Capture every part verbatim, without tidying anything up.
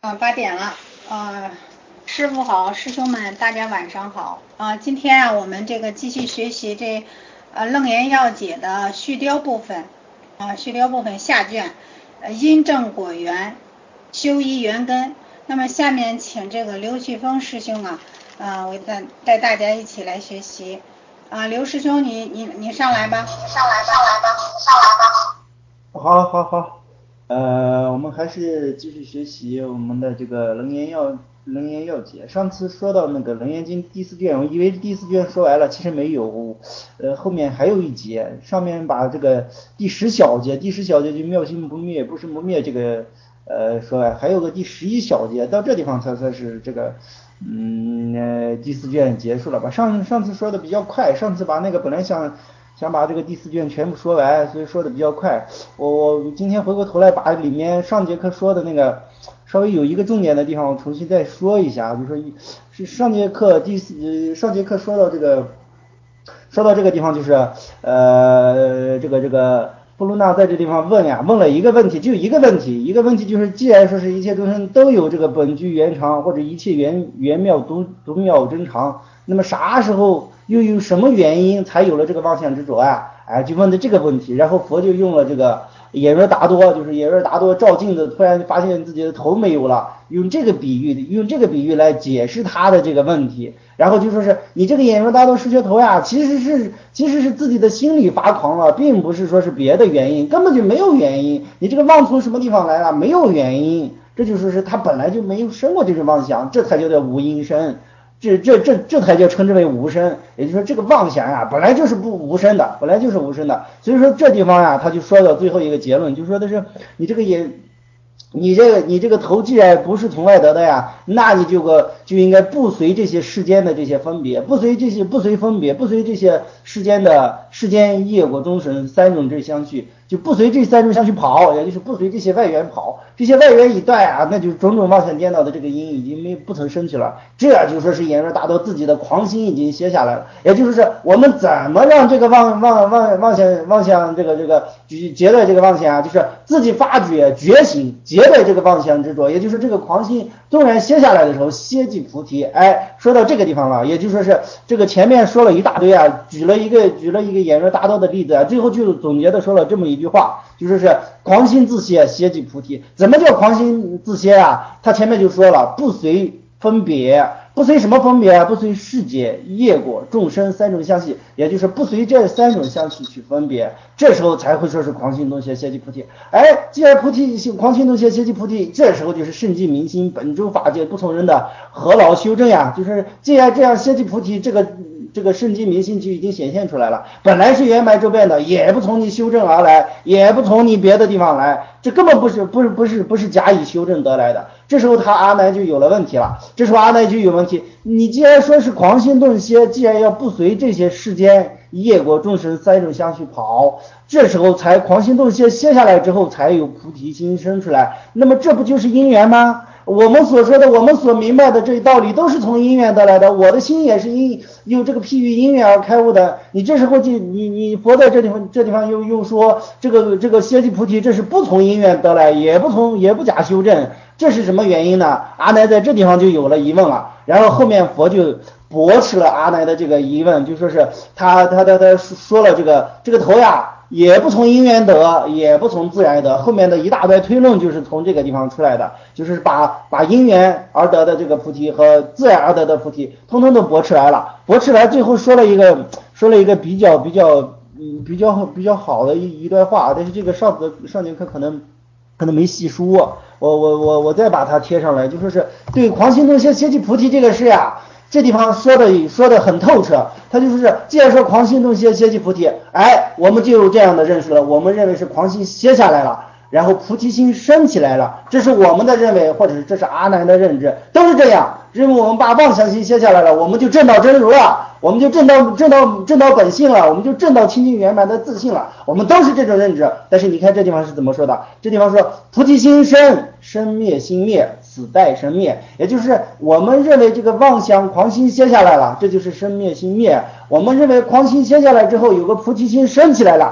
啊，八点了，呃，师傅好，师兄们，大家晚上好。啊，今天啊，我们这个继续学习这呃《楞严要解》的续雕部分，啊，续雕部分下卷，呃，因正果缘，修一缘根。那么下面请这个刘旭峰师兄啊，啊，我带带大家一起来学习。啊，刘师兄，你你你上来吧。 上来吧，上来吧，上来吧。好，好，好。呃，我们还是继续学习我们的这个楞严要楞严要解。上次说到那个楞严经第四卷，我以为第四卷说完了，其实没有，呃，后面还有一节，上面把这个第十小节，第十小节就妙心不灭，不生不灭这个呃说完，还有个第十一小节，到这地方才算是这个嗯呃第四卷结束了吧？上上次说的比较快，上次把那个本来想。想把这个第四卷全部说完，所以说的比较快。我我今天回过头来把里面上节课说的那个稍微有一个重点的地方，我重新再说一下。就说是上节课第四上节课说到这个说到这个地方，就是呃这个这个布鲁纳在这地方问呀，问了一个问题，就一个问题，一个问题就是，既然说是一切众生都有这个本具圆常，或者一切圆圆妙独独妙真常，那么啥时候又有什么原因才有了这个妄想执着啊？哎，就问的这个问题，然后佛就用了这个眼若达多，就是眼若达多照镜子，突然发现自己的头没有了，用这个比喻，用这个比喻来解释他的这个问题，然后就说是你这个眼若达多失觉头呀，其实是其实是自己的心理发狂了，并不是说是别的原因，根本就没有原因，你这个妄从什么地方来了？没有原因，这就说是他本来就没有生过这种妄想，这才叫做无因生。这这这这才叫称之为无生，也就是说这个妄想呀、啊，本来就是不无生的，本来就是无生的。所以说这地方呀、啊，他就说到最后一个结论，就说的是你这个也，你这个你这个头既然不是从外得的呀，那你就个就应该不随这些世间的这些分别，不随这些不随分别，不随这些世间的世间业果终身三种这相续，就不随这三种相续跑，也就是不随这些外缘跑。这些外缘一断啊，那就种种妄想颠倒的这个因已经没不曾升起了，这就说是眼若达到自己的狂心已经歇下来了。也就是说，我们怎么让这个妄妄妄妄想妄想这个这个结对这个妄想啊，就是自己发觉觉醒结对这个妄想执着，也就是这个狂心纵然歇下来的时候，歇即菩提。哎，说到这个地方了，也就说是这个前面说了一大堆啊，举了一个举了一个眼若达到的例子啊，最后就总结的说了这么一句话，就说是狂心自歇，歇即菩提。怎么叫狂心自歇啊？他前面就说了，不随分别，不随什么分别啊？不随世界、业果、众生三种相续，也就是不随这三种相续去分别，这时候才会说是狂心动歇，歇即菩提。哎，既然菩提狂心动歇，歇即菩提，这时候就是圣寂明心，本诸法界不从人的何劳修正呀？就是既然这样歇即菩提，这个。这个圣寂明心就已经显现出来了，本来是圆满周遍的，也不从你修正而来，也不从你别的地方来，这根本不是不是不是不是假以修正得来的。这时候他阿难就有了问题了，这时候阿难就有问题，你既然说是狂心顿歇，既然要不随这些世间业果众生三种相续跑，这时候才狂心顿歇，歇下来之后才有菩提心生出来，那么这不就是因缘吗？我们所说的，我们所明白的这一道理都是从因缘得来的。我的心也是因有这个譬喻因缘而开悟的。你这时候就你你佛在这地方这地方又又说这个这个歇即菩提，这是不从因缘得来，也不从也不假修正，这是什么原因呢？阿难在这地方就有了疑问了。然后后面佛就驳斥了阿难的这个疑问，就说是他他他他说了这个这个头呀。也不从因缘得，也不从自然得，后面的一大堆推论就是从这个地方出来的，就是把把因缘而得的这个菩提和自然而得的菩提，通通都驳斥来了。驳斥来，最后说了一个说了一个比较比较嗯比较比较好的一一段话，但是这个上次上节课可能可能没细说，我我我我再把它贴上来，就说是对狂心动歇歇即菩提这个事呀。这地方说的说的很透彻，他就是既然说狂心动歇歇即菩提，哎，我们就有这样的认识了，我们认为是狂心歇下来了，然后菩提心升起来了，这是我们的认为，或者是这是阿难的认知，都是这样。认为我们把妄想心歇下来了，我们就证到真如了，我们就证到证到证到本性了，我们就证到清净圆满的自信了，我们都是这种认知。但是你看这地方是怎么说的？这地方说菩提心生，生灭心灭，死待生灭，也就是我们认为这个妄想狂心歇下来了，这就是生灭心灭。我们认为狂心歇下来之后，有个菩提心升起来了。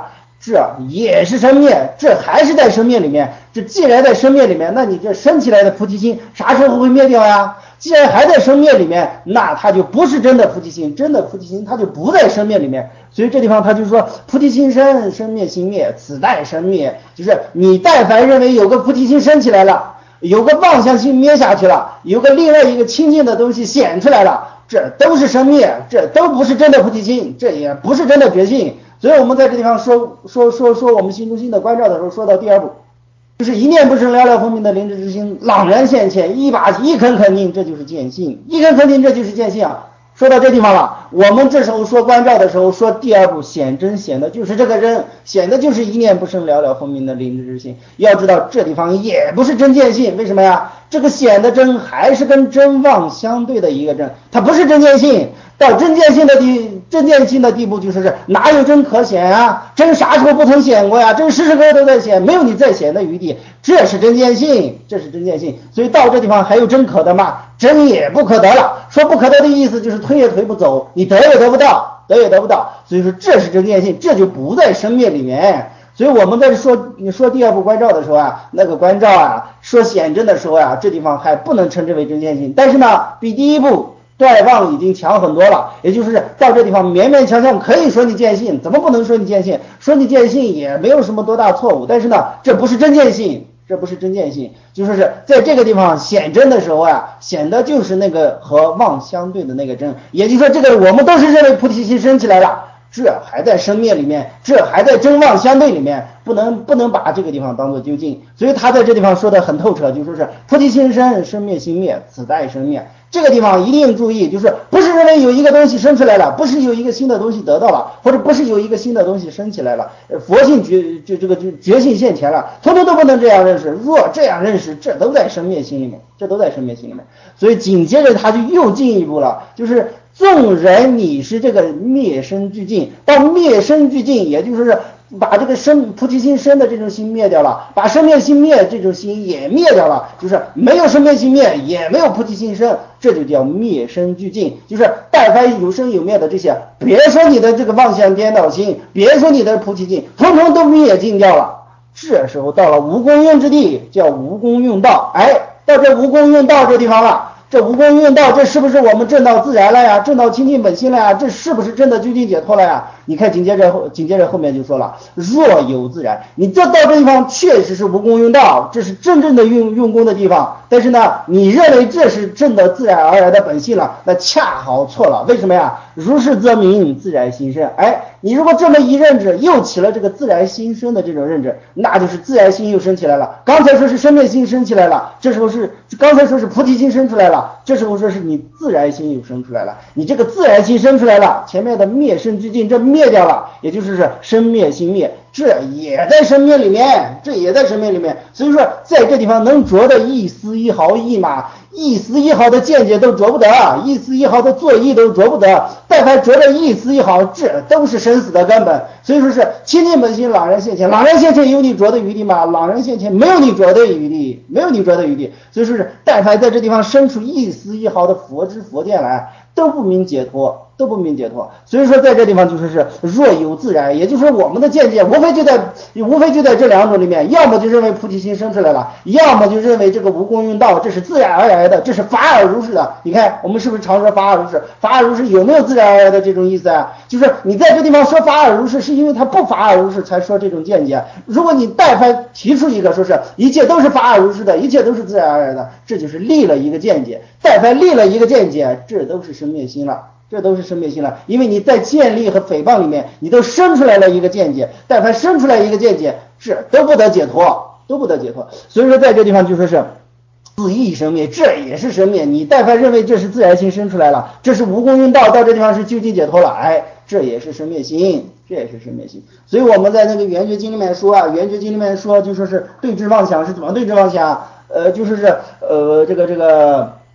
这也是生灭，这还是在生灭里面。这既然在生灭里面，那你这升起来的菩提心啥时候会灭掉呀？既然还在生灭里面，那它就不是真的菩提心，真的菩提心它就不在生灭里面。所以这地方他就说菩提心生，生灭心灭，此待生灭。就是你但凡认为有个菩提心升起来了，有个妄想心灭下去了，有个另外一个清净的东西显出来了，这都是生灭，这都不是真的菩提心，这也不是真的觉性。所以我们在这地方说说说说我们心中心的关照的时候，说到第二步，就是一念不生了了分明的灵智之心朗然现前，一把一肯肯定，这就是见性，一肯肯定，这就是见性啊。说到这地方了，我们这时候说关照的时候，说第二步显真，显的就是这个真，显的就是一念不生了了分明的灵智之心。要知道这地方也不是真见性，为什么呀？这个显的真还是跟真妄相对的一个真，它不是真见性。到真见性的地真见性的地步，就是是哪有真可显啊？真啥时候不曾显过呀？真时时刻刻都在显，没有你再显的余地，这是真见性，这是真见性。所以到这地方还有真可得吗？真也不可得了。说不可得的意思就是推也推不走，你得也得不到，得也得不到。所以说这是真见性，这就不在生灭里面。所以我们在说你说第二步关照的时候啊，那个关照啊，说显真的时候啊，这地方还不能称之为真见性，但是呢，比第一步断妄已经强很多了。也就是到这地方勉勉强强可以说你见性，怎么不能说你见性？说你见性也没有什么多大错误，但是呢，这不是真见性，这不是真见性，就说是在这个地方显真的时候啊，显的就是那个和妄相对的那个真。也就是说，这个我们都是认为菩提心升起来了，这还在生灭里面，这还在真妄相对里面，不能不能把这个地方当作究竟。所以他在这地方说的很透彻，就说是菩提心生，生灭心灭，此待生灭。这个地方一定注意，就是不是认为有一个东西生出来了，不是有一个新的东西得到了，或者不是有一个新的东西升起来了，佛性觉就这个就觉性现前了，通通都不能这样认识。若这样认识，这都在生灭心里面，这都在生灭心里面。所以紧接着他就又进一步了，就是纵然你是这个灭生俱尽，到灭生俱尽，也就是把这个生菩提心生的这种心灭掉了，把生灭心灭这种心也灭掉了，就是没有生灭心灭，也没有菩提心生，这就叫灭生俱尽。就是但凡有生有灭的这些，别说你的这个妄想颠倒心，别说你的菩提心，统统都灭尽掉了。这时候到了无功用之地，叫无功用道。哎，到这无功用道这地方了，这无功用道，这是不是我们证到自然了呀？证到清净本心了呀？这是不是真的究竟解脱了呀？你看紧接着后紧接着后面就说了，若有自然，你这到这地方确实是无功用道，这是真正的用用功的地方。但是呢，你认为这是真的自然而然的本性了，那恰好错了。为什么呀？如是则明自然心生。哎，你如果这么一认知，又起了这个自然心生的这种认知，那就是自然心又升起来了。刚才说是生灭心升起来了，这时候是刚才说是菩提心升出来了，这时候说是你自然心又生出来了。你这个自然心生出来了，前面的灭生俱尽这灭掉了，也就是是生灭心灭，这也在生灭里面，这也在生灭里面。所以说在这地方能着的一丝一毫一码，一丝一毫的见解都着不得，一丝一毫的作意都着不得，但凡着的一丝一毫，这都是生死的根本。所以说是清净本心朗然现前，朗然现前有你着的余地吗？朗然现前没有你着的余地，没有你着的余地。所以说是但凡在这地方生出一丝一毫的佛知佛见来，都不明解脱，都不明解脱。所以说在这地方就是是若有自然，也就是说我们的见解无非就在无非就在这两种里面，要么就认为菩提心生出来了，要么就认为这个无功用道这是自然而然的，这是法尔如是的。你看我们是不是常说法尔如是？法尔如是有没有自然而然的这种意思啊？就是你在这地方说法尔如是，是因为他不法尔如是才说这种见解。如果你但凡提出一个说是一切都是法尔如是的，一切都是自然而然的，这就是立了一个见解。但凡立了一个见解，这都是生灭心了，这都是生灭心了。因为你在建立和诽谤里面，你都生出来了一个见解，但凡生出来一个见解，这都不得解脱，都不得解脱。所以说在这地方就说是自意生灭，这也是生灭。你但凡认为这是自然心生出来了，这是无功用道，到这地方是究竟解脱了，哎，这也是生灭心，这也是生灭心。所以我们在那个圆觉经里面说啊，圆觉经里面说就说是对治妄想是怎么对治妄想，呃，就是是呃这个这个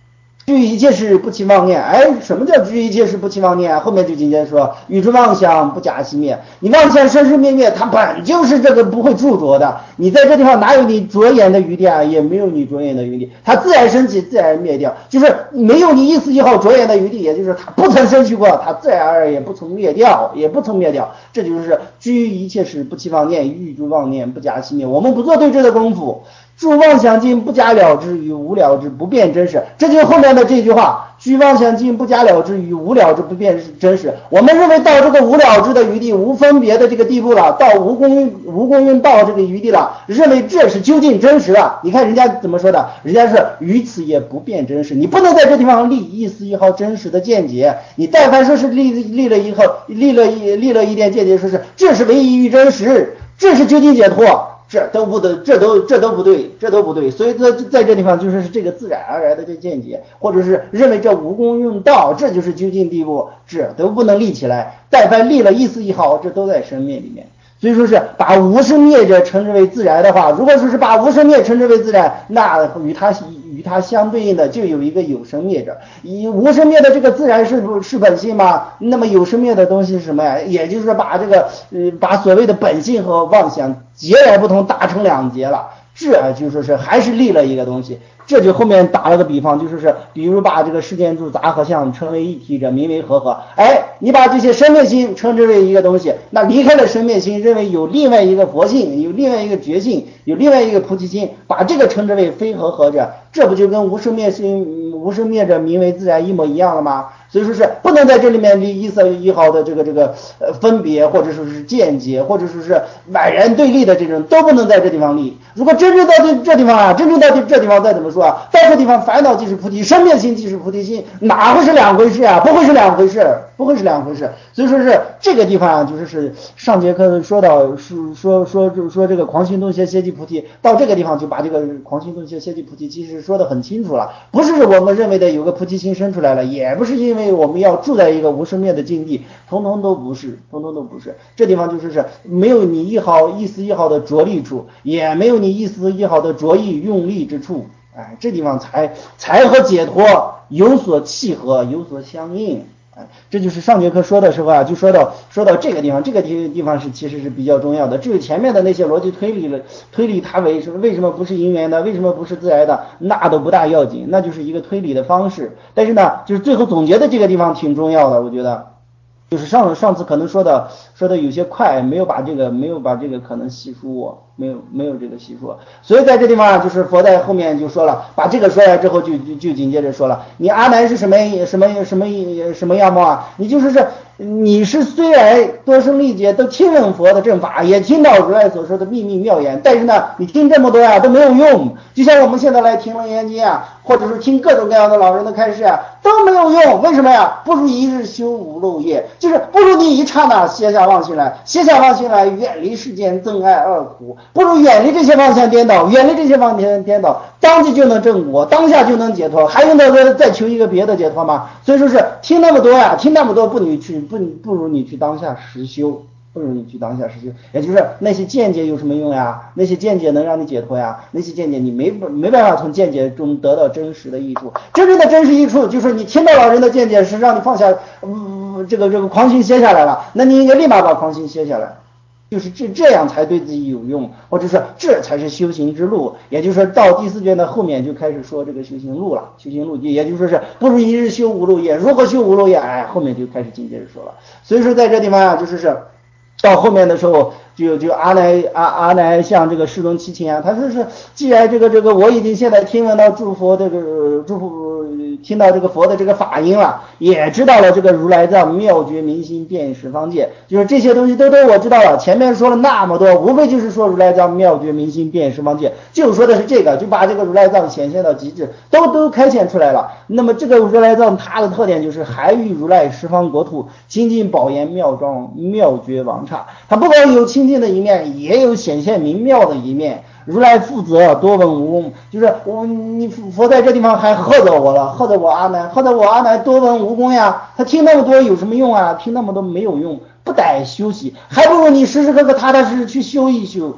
居于一切事不起妄念。哎，什么叫居于一切事不起妄念啊？后面就紧接着说，与之妄想不假熄灭。你妄想生生灭灭，它本就是这个不会驻着的。你在这地方哪有你着眼的余地啊？也没有你着眼的余地，它自然升起，自然灭掉，就是没有你一丝一毫着眼的余地，也就是它不曾升起过，它自然而然也不曾灭掉，也不曾灭掉。这就是居于一切事不起妄念，欲诸妄念不假熄灭。我们不做对峙的功夫，诸妄想尽不假了之，与无了之不变真实。这就是后面的这句话，居妄想尽不假了之，与无了之不变真实。我们认为到这个无了之的余地，无分别的这个地步了，到无功无功用道这个余地了，认为这是究竟真实了。你看人家怎么说的，人家是于此也不变真实。你不能在这地方立一丝一毫真实的见解，你但凡说是立立了以后立了一立了一点见解，说是这是唯一与真实，这是究竟解脱，这都不对，这都这都不对，这都不对。所以在在这地方就是这个自然而然的这见解，或者是认为这无功用道，这就是究竟地步，这都不能立起来。但凡立了一丝一毫，这都在生灭里面。所以说是把无生灭者称之为自然的话，如果说是把无生灭称之为自然，那与它与它相对应的就有一个有生灭者。以无生灭的这个自然是不是本性吗？那么有生灭的东西是什么呀？也就是把这个呃把所谓的本性和妄想截然不同，打成两截了。这就说是还是立了一个东西。这就后面打了个比方，就是是比如把这个世间诸杂合相称为一体者，名为和合。哎，你把这些生灭心称之为一个东西，那离开了生灭心，认为有另外一个佛性，有另外一个觉性，有另外一个菩提心，把这个称之为非和合者，这不就跟无生灭心无生灭者名为自然一模一样了吗？所以说是不能在这里面立一丝一毫的这个这个呃分别，或者说是见解，或者说是宛然对立的这种，都不能在这地方立。如果真正到这这地方啊，真正到这地方再怎么说啊，到这地方烦恼即是菩提，生灭心即是菩提心，哪会是两回事啊？不会是两回事，不会是两回事。所以说是这个地方啊，就是是上节课说到说说说说说这个狂心动歇歇即菩提，到这个地方就把这个狂心动歇歇即菩提其实说得很清楚了，不是我们认为的有个菩提心生出来了，也不是因为因为我们要住在一个无生灭的境地，通通都不是，通通都不是。这地方就是是没有你一毫一丝一毫的着力处，也没有你一丝一毫的着意用力之处。哎，这地方才才和解脱有所契合，有所相应。哎，这就是上节课说的时候啊，就说到说到这个地方，这个地地方是其实是比较重要的。至于前面的那些逻辑推理了，推理它为什么为什么不是因缘的，为什么不是自然的，那都不大要紧，那就是一个推理的方式。但是呢，就是最后总结的这个地方挺重要的，我觉得。就是上上次可能说的说的有些快，没有把这个没有把这个可能细说，没有没有这个细说，所以在这地方啊，就是佛在后面就说了，把这个说来之后就就就紧接着说了，你阿难是什么什么什么什么样貌啊？你就是是你是虽然多生历劫都听闻佛的正法，也听到如来所说的秘密妙言，但是呢，你听这么多啊都没有用，就像我们现在来听楞严经啊，或者是听各种各样的老人的开示啊，都没有用。为什么呀？不如一日修五漏业，就是不如你一刹那歇下妄心来，歇下妄心来，远离世间憎爱二苦，不如远离这些妄想颠倒，远离这些妄想颠倒，当即就能正果，当下就能解脱，还用得着再求一个别的解脱吗？所以说是听那么多呀，听那么多不你去不不如你去当下实修。不如你去当下实修，也就是那些见解有什么用呀？那些见解能让你解脱呀？那些见解你没没办法从见解中得到真实的益处。真正的真实益处就是你听到老人的见解是让你放下，嗯，这个这个狂心歇下来了，那你应该立马把狂心歇下来，就是这这样才对自己有用，或者说这才是修行之路。也就是说到第四卷的后面就开始说这个修行路了，修行路也就是说是不如一日修五漏业，如何修五漏业？哎，后面就开始紧接着说了。所以说在这地方啊，就是是。到后面的时候，就就阿难阿阿难向这个世尊祈请啊，他说是既然这个这个我已经现在听闻到诸佛这个诸佛听到这个佛的这个法音了，也知道了这个如来藏妙觉明心遍十方界，就是这些东西都都我知道了。前面说了那么多，无非就是说如来藏妙觉明心遍十方界，就说的是这个，就把这个如来藏显现到极致，都都开显出来了。那么这个如来藏它的特点就是还欲如来十方国土清净宝严妙庄妙觉王刹，它不光有清净的一面，也有显现明妙的一面。如来负责多闻无功，就是我你佛在这地方还喝着我了，喝着我阿难，喝着我阿难多闻无功呀。他听那么多有什么用啊？听那么多没有用，不得休息，还不如你时时刻刻踏踏实实去修一修。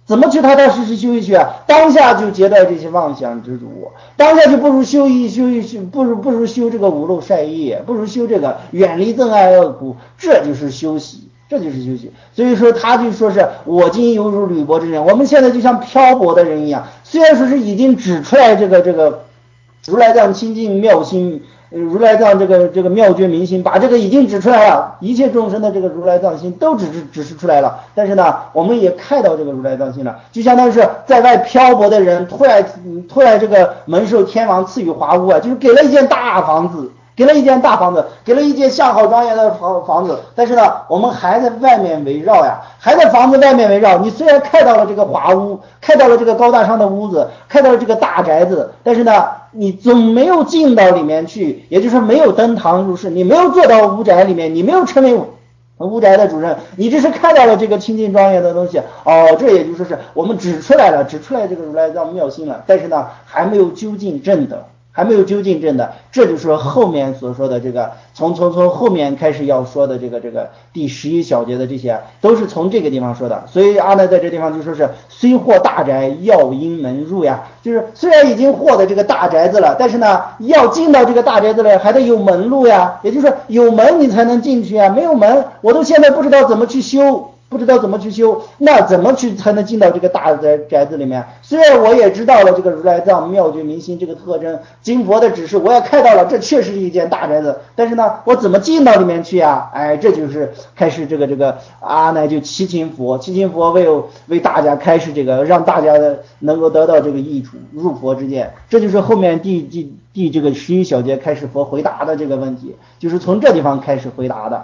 怎么去踏踏实实修一去啊？当下就截断这些妄想执着，当下就不如修一修一修，不如不如修这个五漏晒业，不如修这个远离憎爱恶苦，这就是修习，这就是修习。所以说他就说是我今犹如履薄之人，我们现在就像漂泊的人一样，虽然说是已经指出来这个这个如来藏清净妙心。如来藏这个这个妙觉明心，把这个已经指出来了，一切众生的这个如来藏心都指示指示出来了。但是呢，我们也看到这个如来藏心了，就相当于是在外漂泊的人，突然突然这个蒙受天王赐予华屋啊，就是给了一间大房子，给了一间大房子，给了一间相好庄严的房房子。但是呢，我们还在外面围绕呀，还在房子外面围绕。你虽然看到了这个华屋，看到了这个高大上的屋子，看到了这个大宅子，但是呢，你总没有进到里面去，也就是没有登堂入室，你没有坐到屋宅里面，你没有成为屋宅的主人，你只是看到了这个清净庄严的东西。哦，这也就是是我们指出来了，指出来这个如来藏妙心了，但是呢，还没有究竟证的。还没有究竟证的，这就是后面所说的这个，从从从后面开始要说的这个这个第十一小节的这些，都是从这个地方说的。所以阿难在这地方就说是虽获大宅，要因门入呀，就是虽然已经获得这个大宅子了，但是呢，要进到这个大宅子了，还得有门路呀，也就是说有门你才能进去啊，没有门，我都现在不知道怎么去修。不知道怎么去修，那怎么去才能进到这个大宅宅子里面？虽然我也知道了这个如来藏妙觉明心这个特征，经佛的指示我也看到了，这确实是一间大宅子，但是呢，我怎么进到里面去啊？哎，这就是开始这个这个阿难就祈请佛，祈请佛为为大家开始这个，让大家的能够得到这个益处，入佛之见。这就是后面第第第这个十一小节开始佛回答的这个问题，就是从这地方开始回答的。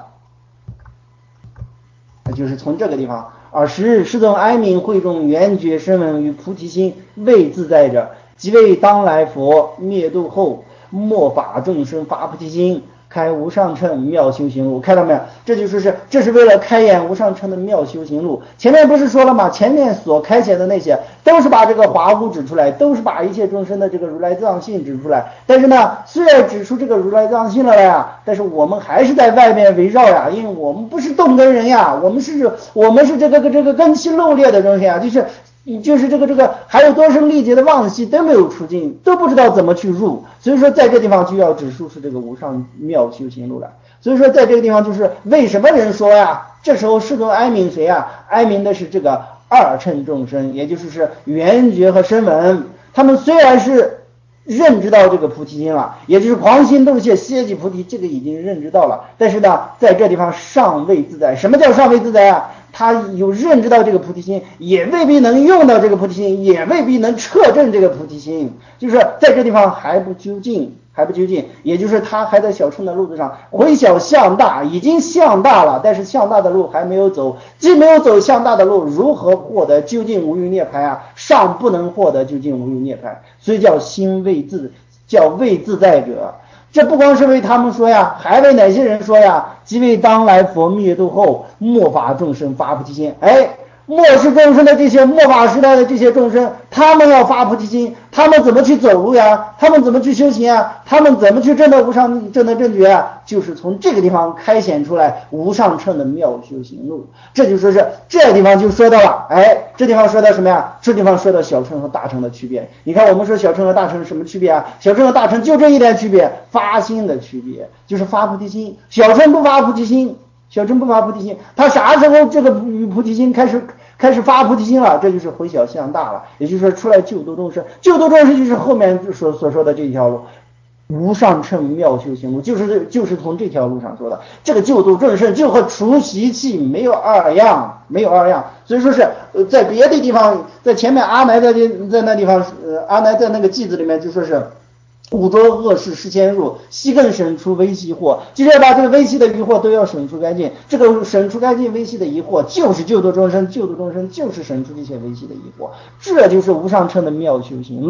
就是从这个地方，而十日是众哀悯会众缘觉声闻与菩提心未自在者，即为当来佛灭度后末法众生发菩提心，开无上乘妙修行路。看到没有？这就是是这是为了开演无上乘的妙修行路。前面不是说了吗？前面所开显的那些都是把这个华屋指出来，都是把一切众生的这个如来藏性指出来。但是呢，虽然指出这个如来藏性了呀，但是我们还是在外面围绕呀，因为我们不是动根人呀，我们是我们是这个这个根器漏劣的东西啊，就是就是这个这个还有多生历劫的妄系都没有出境，都不知道怎么去入，所以说在这地方就要指出是这个无上妙修行路了。所以说在这个地方就是为什么人说呀，这时候世众哀悯谁啊？哀悯的是这个二乘众生，也就是是缘觉和声闻，他们虽然是认知到这个菩提心了，也就是狂心动怯歇即菩提，这个已经认知到了，但是呢在这地方尚未自在。什么叫尚未自在啊？他有认知到这个菩提心，也未必能用到这个菩提心，也未必能彻证这个菩提心，就是在这地方还不究竟，还不究竟，也就是他还在小乘的路子上，回小向大，已经向大了，但是向大的路还没有走，既没有走向大的路，如何获得究竟无余涅槃啊？尚不能获得究竟无余涅槃，所以叫心未自，叫未自在者。这不光是为他们说呀，还为哪些人说呀？即为当来佛灭度后末法众生发菩提心。哎，末世众生的这些末法时代的这些众生，他们要发菩提心，他们怎么去走路呀？他们怎么去修行啊？他们怎么去证得无上证得正觉啊？就是从这个地方开显出来无上乘的妙修行路。这就说是这地方就说到了，哎，这地方说到什么呀？这地方说到小乘和大乘的区别。你看我们说小乘和大乘什么区别啊？小乘和大乘就这一点区别，发心的区别，就是发菩提心。小乘不发菩提心，小乘不发菩提心，他啥时候这个与菩提心开始开始发菩提心了？这就是回小向大了，也就是说出来救度众生。救度众生就是后面所所说的这条路，无上乘妙修行路，就是就是从这条路上说的。这个救度众生就和除习气没有二样，没有二样。所以说是呃在别的地方，在前面阿难在在那地方，呃阿难在那个偈子里面就说是五浊恶世世间入，悉更省除微细惑，就是要把这个微细的疑惑都要省除干净。这个省除干净微细的疑惑，就是救度众生，救度众生就是省除这些微细的疑惑，这就是无上乘的妙修行路。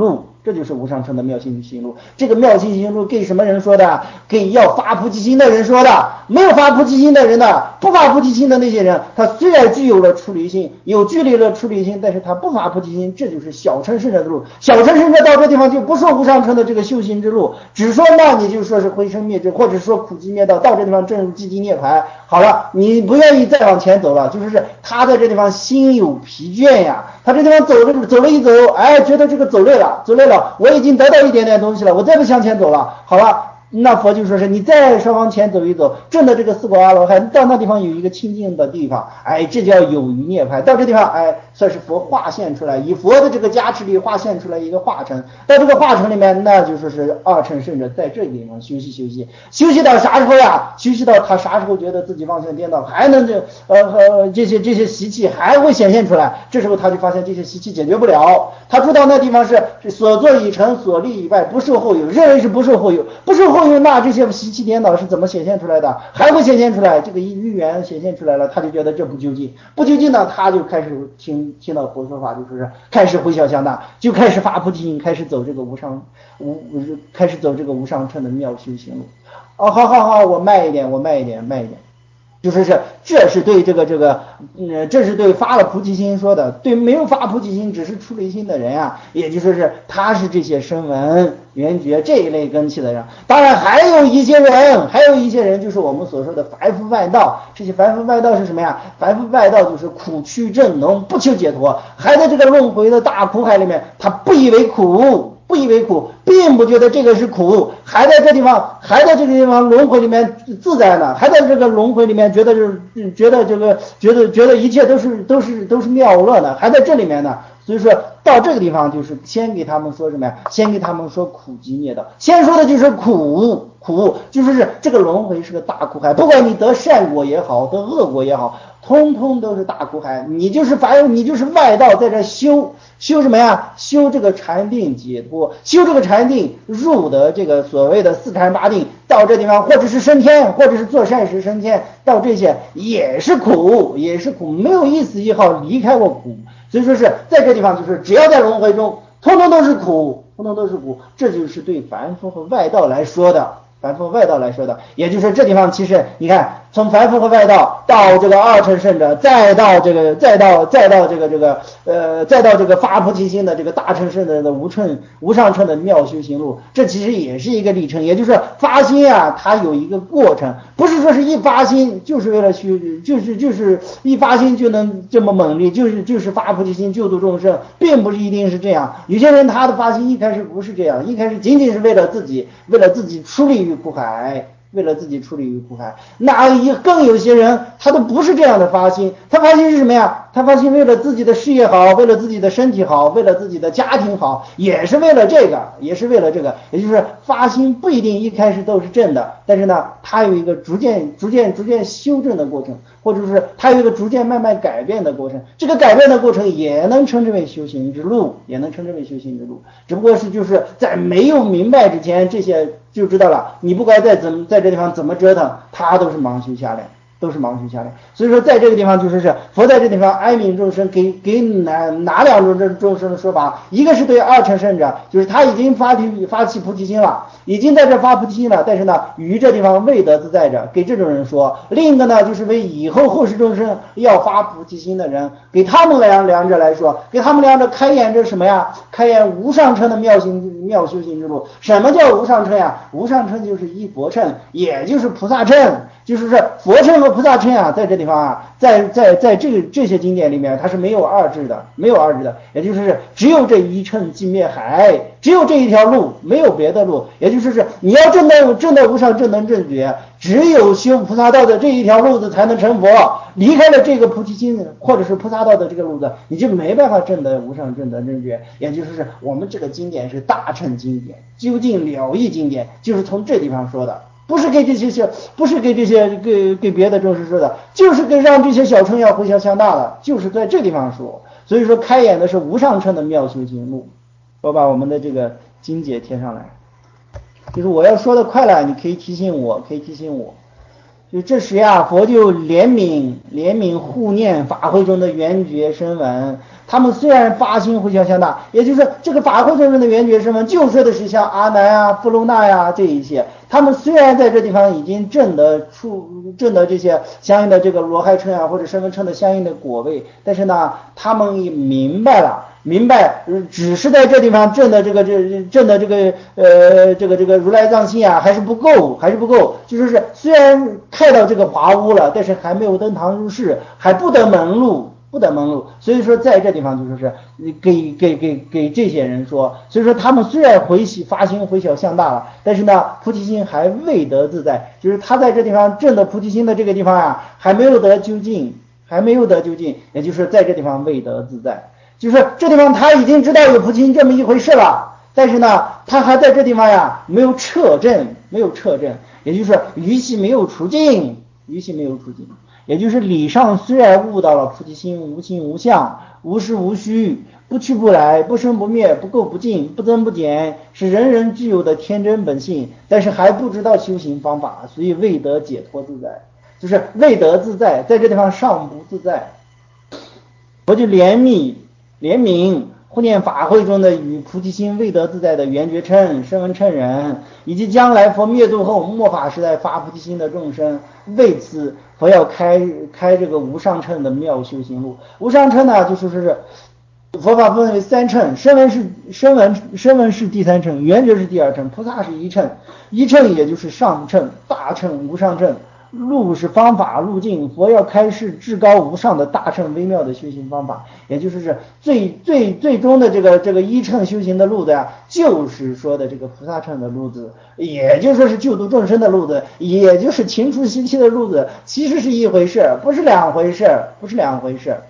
这就是无上乘的妙心行路。这个妙心行路给什么人说的？给要发菩提心的人说的。没有发菩提心的人呢，不发菩提心的那些人，他虽然具有了出离心，有距离了出离心，但是他不发菩提心，这就是小乘圣者的路。小乘圣者到这地方就不说无上乘的这个修行之路，只说那你就说是回生灭智，或者说苦集灭道，到这地方正入寂寂涅槃。好了，你不愿意再往前走了，就是他在这地方心有疲倦呀，他这地方走着走了一走，哎，觉得这个走累了，走累了，我已经得到一点点东西了，我再不向前走了。好了，那佛就说是你再稍往前走一走，证的这个四果阿罗汉，到那地方有一个清净的地方，哎，这叫有余涅槃。到这地方，哎，算是佛化现出来，以佛的这个加持力化现出来一个化成。到这个化成里面，那就说是二乘圣者在这地方休息休息，休息到啥时候呀？休息到他啥时候觉得自己妄想颠倒，还能这呃呃这些这些习气还会显现出来，这时候他就发现这些习气解决不了，他知道那地方是所作已成，所立已败，不受后有，认为是不受后有，不受后有，那这些习气颠倒是怎么显现出来的？还会显现出来，这个因缘显现出来了，他就觉得这不究竟，不究竟呢，他就开始听听到佛说法，就说是开始回小向大，就开始发菩提心，开始走这个无上无开始走这个无上乘的妙修行路。哦，好好好，我慢一点，我慢一点，慢一点。就是是，这是对这个这个，嗯，这是对发了菩提心说的。对没有发菩提心，只是出离心的人啊，也就是是他是这些声闻、缘觉这一类根器的人。当然还有一些人，还有一些人就是我们所说的凡夫外道。这些凡夫外道是什么呀？凡夫外道就是苦趣正浓，不求解脱，还在这个轮回的大苦海里面，他不以为苦。不以为苦，并不觉得这个是苦，还在这地方，还在这个地方轮回里面自在呢，还在这个轮回里面觉得就是觉得这个觉得觉得一切都是都是都是妙乐呢，还在这里面呢。所以说到这个地方，就是先给他们说什么呀？先给他们说苦集灭道，先说的就是苦苦，就是这个轮回是个大苦海，不管你得善果也好，得恶果也好，通通都是大苦海。你就是凡你就是外道在这修。修什么呀？修这个禅定解脱，修这个禅定入得这个所谓的四禅八定，到这地方或者是升天，或者是做善事升天，到这些也是苦，也是苦，没有一丝一毫离开过苦。所以说是在这地方，就是只要在轮回中，通通都是苦，通通都是苦，这就是对凡夫和外道来说的。凡夫外道来说的，也就是这地方，其实你看，从凡夫和外道到这个二乘圣者，再到这个，再到再到这个这个呃，再到这个发菩提心的这个大乘圣者的无乘无上乘的妙修行路，这其实也是一个历程。也就是发心啊，它有一个过程，不是说是一发心就是为了去，就是就是一发心就能这么猛烈，就是就是发菩提心救度众生，并不是一定是这样。有些人他的发心一开始不是这样，一开始仅仅是为了自己，为了自己出离于苦海，为了自己出离于苦海。那也更有些人他都不是这样的发心，他发心是什么呀？他发心为了自己的事业好，为了自己的身体好，为了自己的家庭好，也是为了这个，也是为了这个。也就是发心不一定一开始都是正的，但是呢，它有一个逐渐逐渐逐渐修正的过程，或者是它有一个逐渐慢慢改变的过程。这个改变的过程也能称之为修行之路，也能称之为修行之路。只不过是就是在没有明白之前，这些就知道了，你不管再怎么在这地方怎么折腾，它都是盲修下来，都是盲修下来。所以说在这个地方就是是佛在这地方哀悯众生，给给哪哪两种众生的说法？一个是对二乘圣者，就是他已经发提发起菩提心了，已经在这发菩提心了，但是呢于这地方未得自在者，给这种人说。另一个呢就是为以后后世众生要发菩提心的人，给他们两两者来说，给他们两者开演这什么呀？开演无上乘的妙行妙修行之路。什么叫无上乘呀？无上乘就是一佛乘，也就是菩萨乘，就是说佛乘和菩萨乘啊，在这地方啊，在在在这个这些经典里面，它是没有二致的，没有二致的，也就是只有这一乘即灭海，只有这一条路，没有别的路。也就是是你要证得证得无上正等正觉，只有修菩萨道的这一条路子才能成佛。离开了这个菩提心或者是菩萨道的这个路子，你就没办法证得无上正等正觉。也就是是我们这个经典是大乘经典，究竟了义经典，就是从这地方说的。不是给这些不是给这些给给别的众生说的，就是给让这些小乘要回向向大的，就是在这地方说。所以说开演的是无上乘的妙修行路。我把我们的这个经节贴上来，就是我要说的快了，你可以提醒我，可以提醒我。就这时呀，佛就怜悯怜悯护念法会中的缘觉声闻， 他们虽然发心回向向大，也就是这个法会中人的圆觉身份就说的是像阿难啊、富楼那呀这一些，他们虽然在这地方已经证得出证得这些相应的这个罗汉称啊或者身份称的相应的果位，但是呢，他们也明白了。明白，只是在这地方证的这个这证的这个呃这个这个如来藏心啊，还是不够，还是不够。就说是虽然开到这个华屋了，但是还没有登堂入室，还不得门路，不得门路。所以说在这地方就说是给给给给这些人说，所以说他们虽然回喜发心回小向大了，但是呢菩提心还未得自在，就是他在这地方证的菩提心的这个地方啊，还没有得究竟，还没有得究竟，也就是在这地方未得自在。就是这地方他已经知道有菩提心这么一回事了，但是呢他还在这地方呀没有彻证，没有彻证，也就是余系没有除尽，余系没有除尽，也就是理上虽然悟到了菩提心无形无相，无实无虚，不去不来，不生不灭，不垢不净，不增不减，是人人具有的天真本性，但是还不知道修行方法，所以未得解脱自在，就是未得自在，在这地方尚不自在。我就怜悯怜悯护念法会中的与菩提心未得自在的圆觉乘、声闻乘人，以及将来佛灭度后末法时代发菩提心的众生，为此佛要开开这个无上乘的妙修行路。无上乘呢，就说是佛法分为三乘，声闻是声闻声闻是第三乘，圆觉是第二乘，菩萨是一乘，一乘也就是上乘、大乘、无上乘。路是方法路径，佛要开示至高无上的大乘微妙的修行方法，也就是最最最终的这个这个一乘修行的路子啊，就是说的这个菩萨乘的路子，也就是说是救度众生的路子，也就是勤除习气的路子，其实是一回事，不是两回事，不是两回事。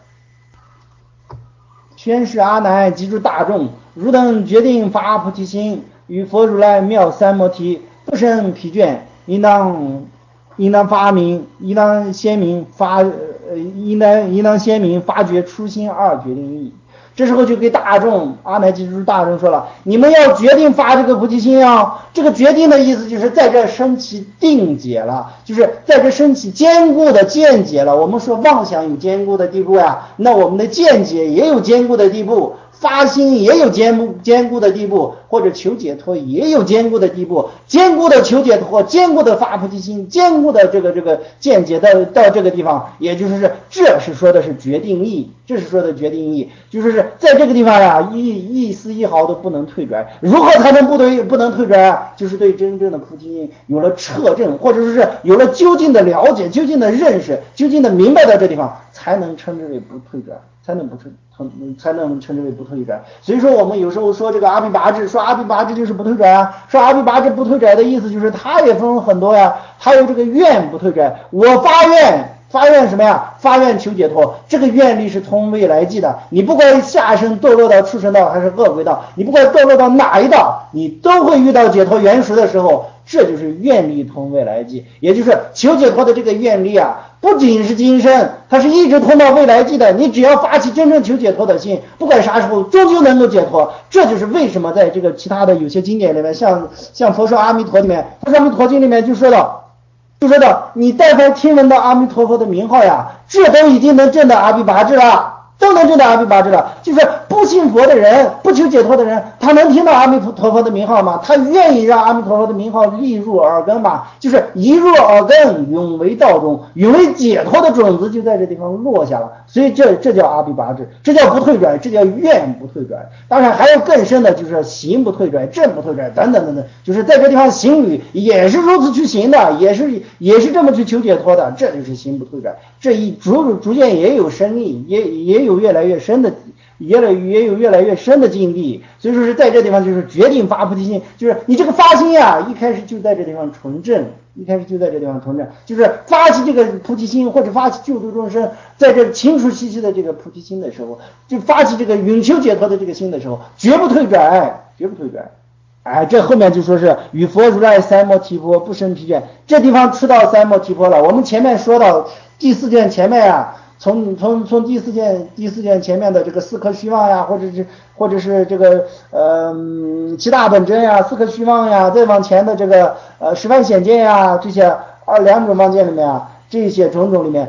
宣示阿难及诸大众，汝等决定发菩提心，与佛如来妙三摩提，不生疲倦，应当应当发明，应当鲜明发，呃，应当应当鲜明发掘初心二决定义。这时候就给大众阿难及诸大众说了，你们要决定发这个菩提心啊！这个决定的意思就是在这升起定解了，就是在这升起坚固的见解了。我们说妄想有坚固的地步呀，那我们的见解也有坚固的地步。发心也有坚固坚固的地步，或者求解脱也有坚固的地步，坚固的求解脱，坚固的发菩提心，坚固的这个这个见解到到这个地方，也就是是这是说的是决定义，这是说的决定义，就是是在这个地方呀，一一丝一毫都不能退转。如何才能不对不能退转啊？就是对真正的菩提心有了彻证，或者说是有了究竟的了解、究竟的认识、究竟的明白到这地方，才能称之为不退转，才能不退。才能称之为不退转。所以说我们有时候说这个阿毗跋致，说阿毗跋致就是不退转啊，说阿毗跋致不退转的意思就是它也分很多呀，还有这个愿不退转，我发愿发愿什么呀？发愿求解脱，这个愿力是通未来际的，你不管下生堕落到畜生道还是恶鬼道，你不管堕落到哪一道，你都会遇到解脱原识的时候，这就是愿力通未来际，也就是求解脱的这个愿力啊，不仅是今生，它是一直通到未来际的。你只要发起真正求解脱的心，不管啥时候终究能够解脱。这就是为什么在这个其他的有些经典里面，像像佛说阿弥陀里面，佛说阿弥陀经里面就说到就说到你但凡听闻到阿弥陀佛的名号呀，这都已经能证到阿毗跋致了，都能证到阿毗跋致了。就是不信佛的人，不求解脱的人，他能听到阿弥陀佛的名号吗？他愿意让阿弥陀佛的名号立入耳根吗？就是一入耳根，永为道中，永为解脱的种子就在这地方落下了。所以这这叫阿毗跋致，这叫不退转，这叫愿不退转。当然还有更深的，就是行不退转，正不退转，等等等等，就是在这地方行旅也是如此去行的，也是也是这么去求解脱的，这就是行不退转。这一逐逐渐也有深意，也也有越来越深的。也来也有越来越深的境地，所以说是在这地方就是决定发菩提心，就是你这个发心呀，一开始就在这地方纯正，一开始就在这地方纯正，就是发起这个菩提心或者发起救度众生，在这清除习气的这个菩提心的时候，就发起这个永求解脱的这个心的时候，绝不退转，绝不退转。哎，这后面就说是与佛如来三摩提婆不生疲倦，这地方吃到三摩提婆了。我们前面说到第四卷前面啊。从从从第四卷第四卷前面的这个四颗虚妄呀，或者是或者是这个呃七大本真呀，四颗虚妄呀，再往前的这个呃十万显见呀，这些二两种妄见里面啊，这些种种里面，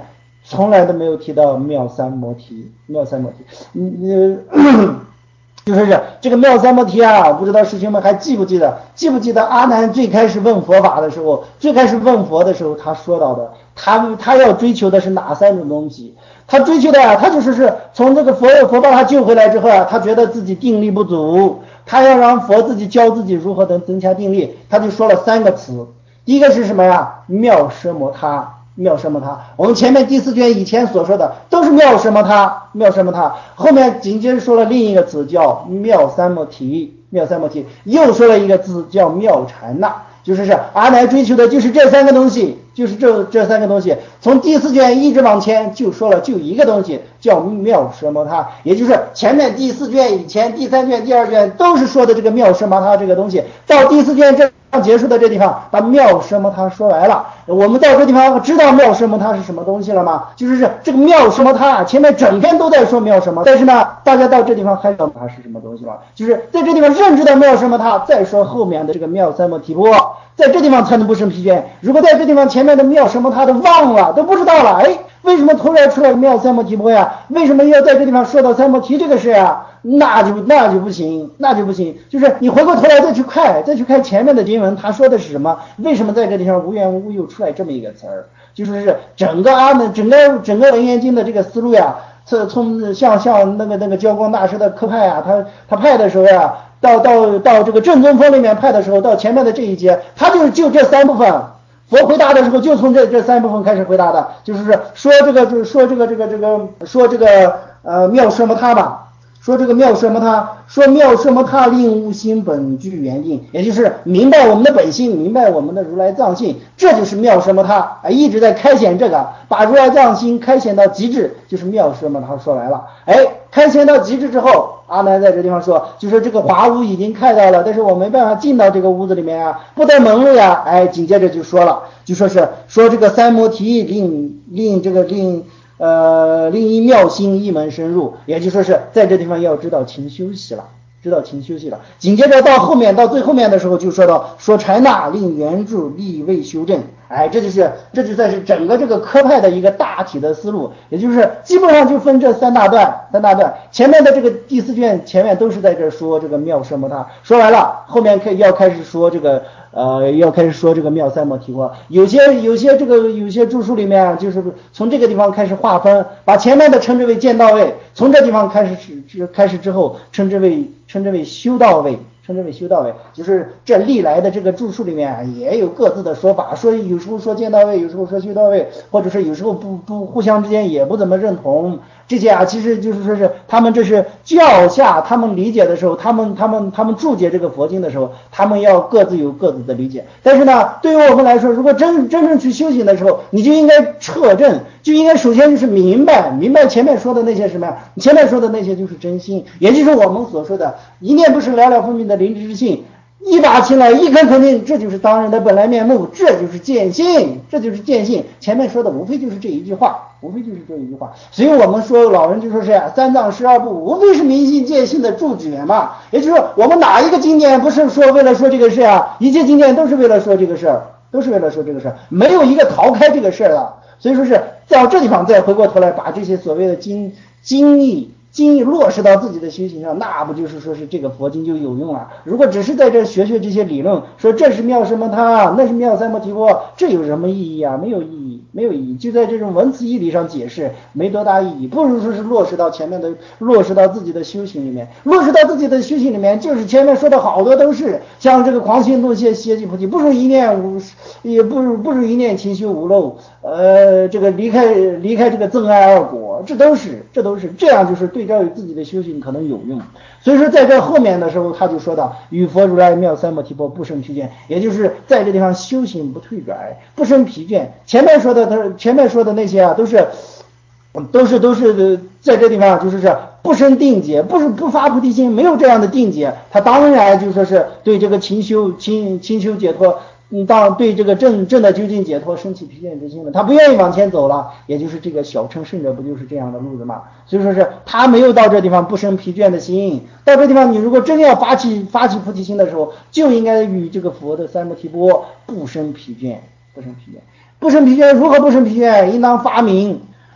从来都没有提到妙三摩提，妙三摩提，嗯呃。就是这个妙三摩提啊，不知道师兄们还记不记得？记不记得阿难最开始问佛法的时候，最开始问佛的时候，他说到的，他他要追求的是哪三种东西？他追求的啊，他就是是从这个佛佛把他救回来之后啊，他觉得自己定力不足，他要让佛自己教自己如何能增强定力，他就说了三个词。第一个是什么呀？妙奢摩他。妙奢摩他，我们前面第四卷以前所说的都是妙奢摩他，妙奢摩他，后面紧接着说了另一个词叫妙三摩提，妙三摩提，又说了一个字叫妙禅那，就是是阿难追求的就是这三个东西，就是这这三个东西，从第四卷一直往前就说了就一个东西叫妙奢摩他，也就是前面第四卷以前第三卷第二卷都是说的这个妙奢摩他这个东西，到第四卷这结束的这地方把妙奢摩他说完了，我们到这地方知道妙奢摩他是什么东西了吗？就是这个妙奢摩他前面整篇都在说妙奢摩他，但是呢大家到这地方还知道它是什么东西吗？就是在这地方认知到妙奢摩他，再说后面的这个妙三摩提波，在这地方才能不生疲倦。如果在这地方前面的妙奢摩他都忘了都不知道了，哎，为什么突然出来妙三摩提波呀？为什么要在这地方说到三摩提这个事啊？那就那就不行，那就不行。就是你回过头来再去看，再去看前面的经文，他说的是什么？为什么在这地方无缘无故又出来这么一个词儿？就是是整个阿难，整个整个文言经的这个思路呀，从从像像那个那个教光大师的科派啊，他他派的时候呀，到到到这个正宗风里面派的时候，到前面的这一节，他就是就这三部分。佛回答的时候就从这这三部分开始回答的，就是说这个就是说这个这个这个说这个呃妙奢摩他吧。说这个妙奢摩他，说妙奢摩他令悟心本具圆净，也就是明白我们的本性，明白我们的如来藏性，这就是妙奢摩他啊，一直在开显这个，把如来藏心开显到极致，就是妙奢摩他说完了。哎，开显到极致之后，阿难在这地方说，就说这个华屋已经开到了，但是我没办法进到这个屋子里面啊，不得门路呀。哎，紧接着就说了，就说是说这个三摩提令令这个令。呃，另一妙心一门深入，也就说是在这地方要知道勤休息了，知道勤休息了。紧接着到后面到最后面的时候就说到说禅那令圆住立位修正，哎，这就是这就算是整个这个科派的一个大体的思路，也就是基本上就分这三大段，三大段。前面的这个第四卷前面都是在这说这个妙奢摩他，说完了，后面开要开始说这个。呃，要开始说这个妙三摩提波，有些有些这个有些注释里面就是从这个地方开始划分，把前面的称之为见到位，从这地方开始是开始之后称之为称之为修到位，称之为修到位，就是这历来的这个注释里面也有各自的说法，说有时候说见到位，有时候说修到位，或者是有时候不不互相之间也不怎么认同。这些啊，其实就是说是他们这是教下他们理解的时候，他们他们他们注解这个佛经的时候，他们要各自有各自的理解。但是呢，对于我们来说，如果真真正去修行的时候，你就应该彻证，就应该首先就是明白，明白前面说的那些什么呀？前面说的那些就是真心，也就是我们所说的一念不生了了分明的灵知之性。一把起来一根肯定，这就是当人的本来面目，这就是见性，这就是见性。前面说的无非就是这一句话，无非就是这一句话。所以我们说老人就说是三藏十二部无非是明心见性的注解嘛，也就是说我们哪一个经典不是说为了说这个事啊？一切经典都是为了说这个事儿，都是为了说这个事儿，没有一个逃开这个事儿的。所以说是到这地方再回过头来把这些所谓的经经义经义落实到自己的修行上，那不就是说是这个佛经就有用了？如果只是在这学学这些理论，说这是妙什么他，那是妙三摩提波，这有什么意义啊？没有意义，没有意义。就在这种文词义理上解释，没多大意义。不如说是落实到前面的，落实到自己的修行里面，落实到自己的修行里面，就是前面说的好多都是像这个狂心动歇歇即菩提，不如一念无，也不如不如一念勤修无漏，呃，这个离开离开这个憎爱二果，这都是这都是这样，就是对照于自己的修行可能有用。所以说在这后面的时候他就说到与佛如来妙三摩提波不生疲倦，也就是在这地方修行不退转，不生疲倦。前面说的他前面说的那些啊都是都是都是在这地方就是是不生定解，不是不发菩提心，没有这样的定解，他当然就说是对这个勤修勤勤修解脱，嗯，当对这个正正的究竟解脱升起疲倦之心了，他不愿意往前走了，也就是这个小乘圣者不就是这样的路子嘛？所以说是他没有到这地方不生疲倦的心，到这地方你如果真要发起发起菩提心的时候，就应该与这个佛的三摩提波不生疲倦，不生疲倦，不生疲倦，如何不生疲倦？应当发明。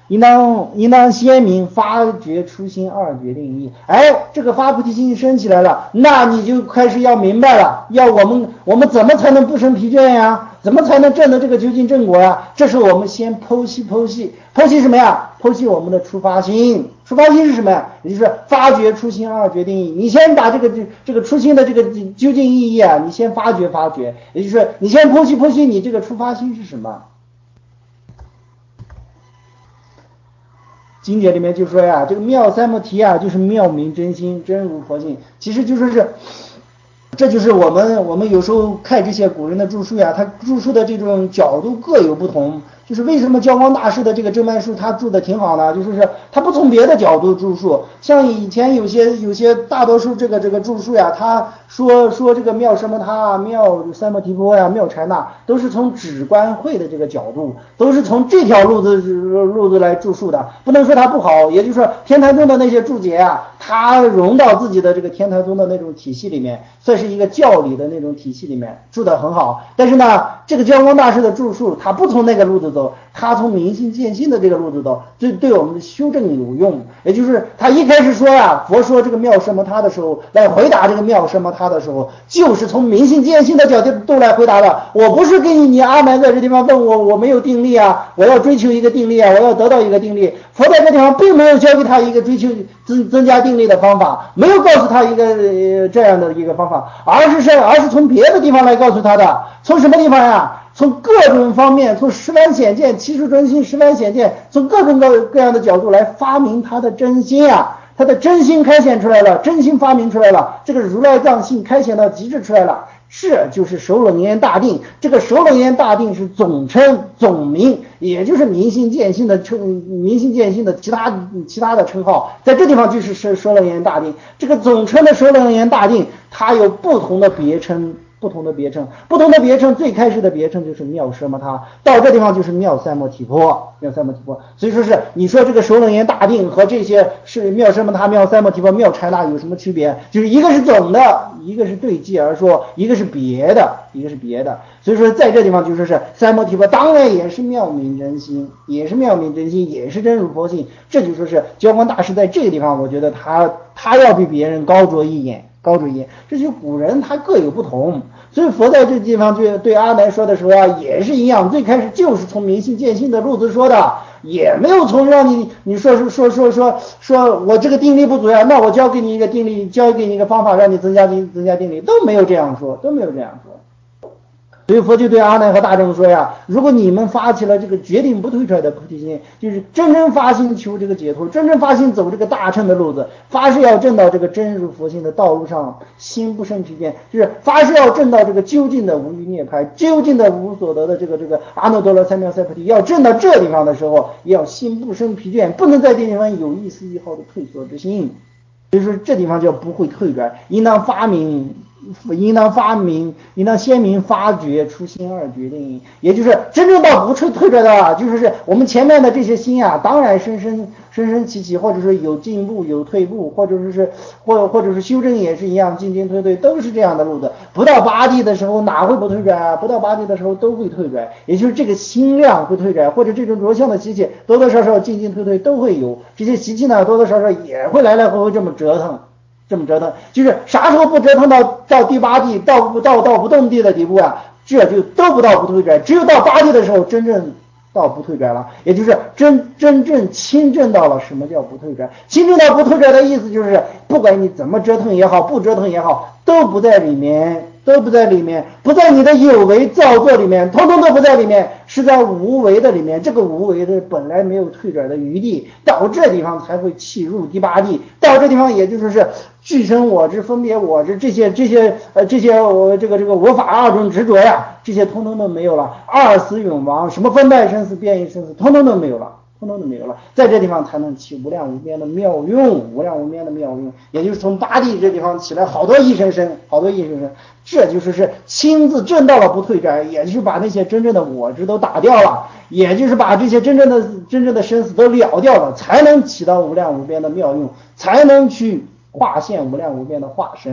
应当应当先明发觉初心二决定义。哎，这个发菩提心升起来了，那你就开始要明白了，要我们我们怎么才能不生疲倦呀？怎么才能证得这个究竟正果呀？这是我们先剖析剖析剖析什么呀？剖析我们的出发心。出发心是什么呀？也就是发觉初心二决定义。你先把这个这个初心的这个究竟意义啊，你先发掘发掘，也就是你先剖析剖析你这个出发心是什么。经典里面就说呀，这个妙三摩提啊，就是妙明真心，真如佛性。其实就说是，这就是我们我们有时候看这些古人的著述呀，他著述的这种角度各有不同。就是为什么教光大师的这个正脉述他注的挺好呢？就是是他不从别的角度著述，像以前有些有些大多数这个这个著述呀，他说说这个妙什么他妙三摩提婆呀妙禅那，都是从止观会的这个角度，都是从这条路子路子来著述的，不能说他不好。也就是说天台宗的那些注解啊，他融到自己的这个天台宗的那种体系里面，算是一个教理的那种体系里面注得很好。但是呢，这个教光大师的著述他不从那个路子走，他从明心见性的这个路子走，这对我们的修正有用。也就是他一开始说呀，佛说这个妙什么他的时候，来回答这个妙什么他的时候，就是从明心见性的角度来回答的。我不是跟你阿难在这地方问我，我没有定力啊，我要追求一个定力啊，我要得到一个定力。佛在这地方并没有教给他一个追求增增加定力的方法，没有告诉他一个、呃、这样的一个方法，而是是而是从别的地方来告诉他的。从什么地方呀？从各种方面，从十万显见、七处真心、十万显见，从各种各各样的角度来发明他的真心啊，他的真心开显出来了，真心发明出来了，这个如来藏性开显到极致出来了，这就是首楞严大定。这个首楞严大定是总称总名，也就是明心见性的称，明心见性的其他其他的称号，在这地方就是首首楞严大定。这个总称的首楞严大定，它有不同的别称。不同的别称，不同的别称，最开始的别称就是妙奢摩他，到这地方就是妙三摩提婆，妙三摩提婆。所以说是你说这个首楞严大定和这些是妙奢摩他、妙三摩提婆、妙禅那有什么区别？就是一个是总的，一个是对记而说，一个是别的，一个是别的。所以说在这地方就说是三摩提婆当然也是妙明真心，也是妙明真心，也是真如佛性。这就说是教光大师在这个地方，我觉得他他要比别人高着一眼。高着一眼，这些古人他各有不同，所以佛在这地方就对阿难说的时候啊，也是一样，最开始就是从明心见性的路子说的，也没有从让你你说说说说说说我这个定力不足呀，那我教给你一个定力，教给你一个方法让你增加定增加定力，都没有这样说，都没有这样说。所以佛就对阿难和大众说呀，如果你们发起了这个决定不退出来的菩提心，就是真正发心求这个解脱，真正发心走这个大乘的路子，发誓要证到这个真如佛性的道路上心不生疲倦，就是发誓要证到这个究竟的无余涅槃，究竟的无所得的这个这个阿耨多罗三藐三菩提，要证到这地方的时候，要心不生疲倦，不能在这地方有一丝一毫的退缩之心。所以说这地方叫不会退转，应当发明应当发明，应当先明发觉初心二决定义，也就是真正到不退退转的，就是我们前面的这些心啊，当然深深深深起起，或者是有进步有退步，或者是或或者是修正也是一样，进进退退都是这样的路子。不到八地的时候哪会不退转啊？不到八地的时候都会退转，也就是这个心量会退转，或者这种着相的习气多多少少进进退退都会有，这些习气呢多多少少也会来来回回这么折腾。这么折腾，就是啥时候不折腾到到第八地，到到到不动地的地步啊，这就都不到不退转，只有到八地的时候真正到不退转了，也就是真真正亲证到了什么叫不退转。亲证到不退转的意思就是，不管你怎么折腾也好，不折腾也好，都不在里面，都不在里面，不在你的有为造作里面，通通都不在里面，是在无为的里面。这个无为的本来没有退转的余地，到这地方才会契入第八地，到这地方也就是是具生我执、分别我执，这些这些呃这些我这个这个我法二种执着呀，这些通通都没有了，二死永亡，什么分别生死、变异生死，通通都没有了。通通都没有了，在这地方才能起无量无边的妙用，无量无边的妙用，也就是从八地这地方起来好多一生生，好多一生生，这就是是亲自证到了不退转，也就是把那些真正的我执都打掉了，也就是把这些真正的真正的生死都了掉了，才能起到无量无边的妙用，才能去化现无量无边的化身，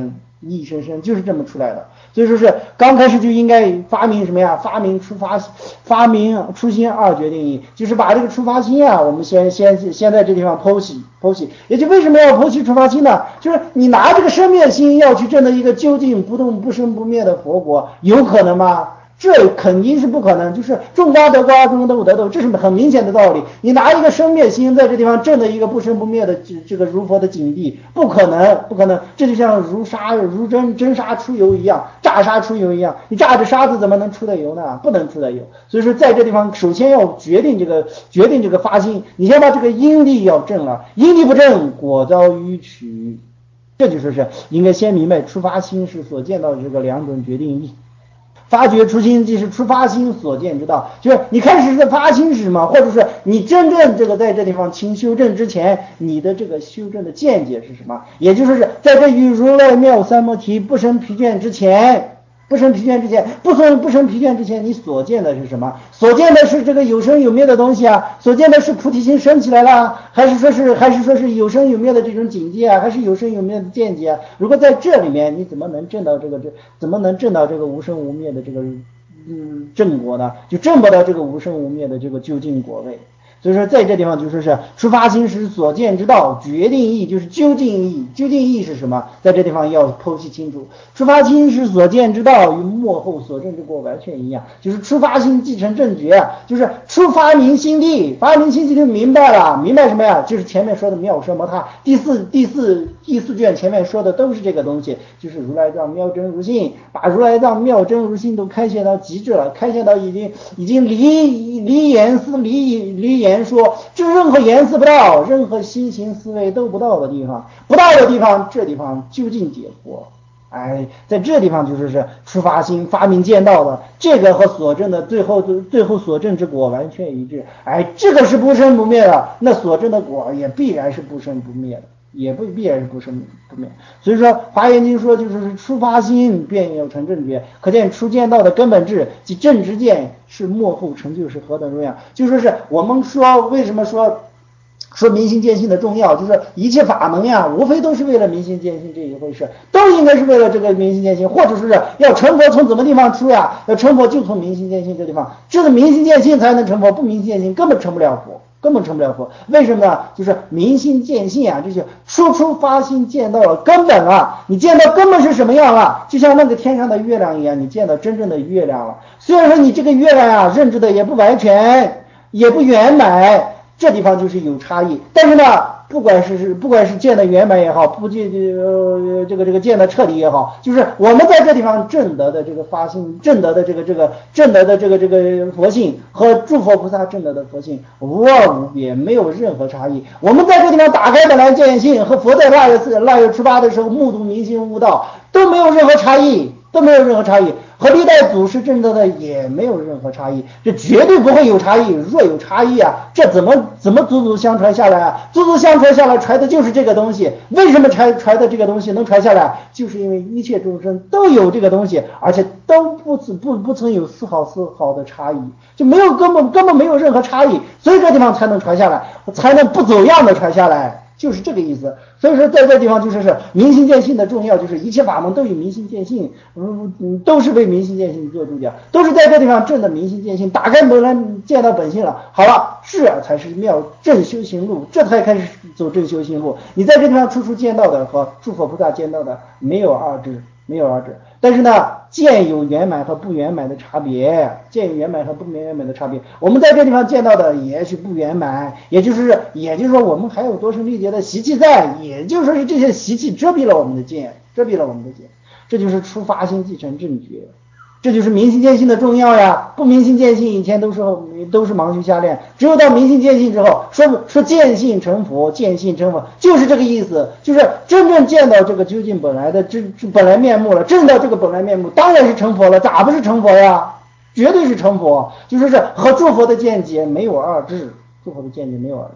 一生生就是这么出来的。所以说是刚开始就应该发明什么呀？发明出发，发明初心二决定义，就是把这个出发心啊，我们先先先在这地方剖析剖析。也就为什么要剖析出发心呢？就是你拿这个生灭心要去证得一个究竟不动不生不灭的佛国，有可能吗？这肯定是不可能，就是种瓜得瓜，种豆得豆，这是很明显的道理。你拿一个生灭心在这地方证的一个不生不灭的这这个如佛的境地，不可能，不可能。这就像如沙如真真沙出油一样，炸沙出油一样，你炸着沙子怎么能出的油呢？不能出的油。所以说在这地方首先要决定这个决定这个发心，你先把这个因力要正了，因力不正，果遭迂曲。这就说是应该先明白出发心是所见到的这个两种决定义。发觉初心即是出发心所见之道，就是你开始的发心是什么，或者是你真正这个在这地方勤修正之前，你的这个修正的见解是什么？也就是在这与如来妙三摩提不生疲倦之前。不生疲倦之前，不生不生疲倦之前，你所见的是什么？所见的是这个有生有灭的东西啊，所见的是菩提心升起来了，还是说是还是说是有生有灭的这种境界啊，还是有生有灭的见解啊？如果在这里面，你怎么能证到这个这怎么能证到这个无生无灭的这个嗯正果呢？就证不到这个无生无灭的这个究竟果位。所以说在这地方就说是出发心是所见之道，决定义就是究竟义。究竟义是什么？在这地方要剖析清楚。出发心是所见之道，与末后所证之果完全一样，就是出发心继承正觉，就是出发明心地，发明心地就明白了，明白什么呀？就是前面说的妙奢摩他第四第四第四卷前面说的都是这个东西，就是如来藏妙真如性，把如来藏妙真如性都开显到极致了，开显到已经已经离离言思离离言说，就任何言思不到，任何心行思维都不到的地方，不到的地方，这地方究竟解脱。哎，在这地方就是是出发心发明见到的，这个和所证的最后最后所证之果完全一致。哎，这个是不生不灭的，那所证的果也必然是不生不灭的，也不必然是不生不灭。所以说《华严经》说就是出发心便要成正觉，可见出见道的根本智即正知见是末后成就是何等重要。就说是我们说为什么说说明心见性的重要，就是一切法门呀，无非都是为了明心见性这一回事，都应该是为了这个明心见性，或者说是要成佛从怎么地方出呀？要成佛就从明心见性这地方，只有明心见性才能成佛，不明心见性根本成不了佛，根本成不了佛。为什么呢？就是明心见性啊，就是初初发心见到了根本了，你见到根本是什么样了？就像那个天上的月亮一样，你见到真正的月亮了。虽然说你这个月亮啊认知的也不完全，也不圆满。这地方就是有差异，但是呢，不管是不管是见的圆满也好，不见呃这个这个见的彻底也好，就是我们在这地方证得的这个发心，证得的这个这个证得的这个这个佛性和诸佛菩萨证得的佛性无二无别，没有任何差异。我们在这地方打开本来见性和佛在腊月四腊月初八的时候目睹明心悟道都没有任何差异，都没有任何差异。和历代祖师证得的也没有任何差异，这绝对不会有差异。若有差异啊，这怎么怎么祖祖相传下来啊？祖祖相传下来传的就是这个东西。为什么传传的这个东西能传下来？就是因为一切众生都有这个东西，而且都不不不曾有丝毫丝毫的差异，就没有根本根本没有任何差异，所以这地方才能传下来，才能不走样的传下来。就是这个意思。所以说在这地方就是是明心见性的重要，就是一切法门都以明心见性，嗯，都是为明心见性做注脚，都是在这地方证的明心见性，打开门来见到本性了。好了，这才是妙正修行路，这才开始走正修行路。你在这地方处处见到的和诸佛菩萨见到的没有二致，没有二致。但是呢，见有圆满和不圆满的差别，见有圆满和不圆满的差别。我们在这地方见到的也许不圆满，也就是也就是说我们还有多生历劫的习气在，也就是说是这些习气遮蔽了我们的见，遮蔽了我们的见。这就是出发心继承正觉，这就是明心见性的重要呀。不明心见性以前都是都是盲修瞎练，只有到明心见性之后，说说见性成佛，见性成佛，就是这个意思，就是真正见到这个究竟本来的真本来面目了，证到这个本来面目，当然是成佛了，咋不是成佛呀？绝对是成佛，就是是和诸佛的见解没有二致，诸佛的见解没有二致。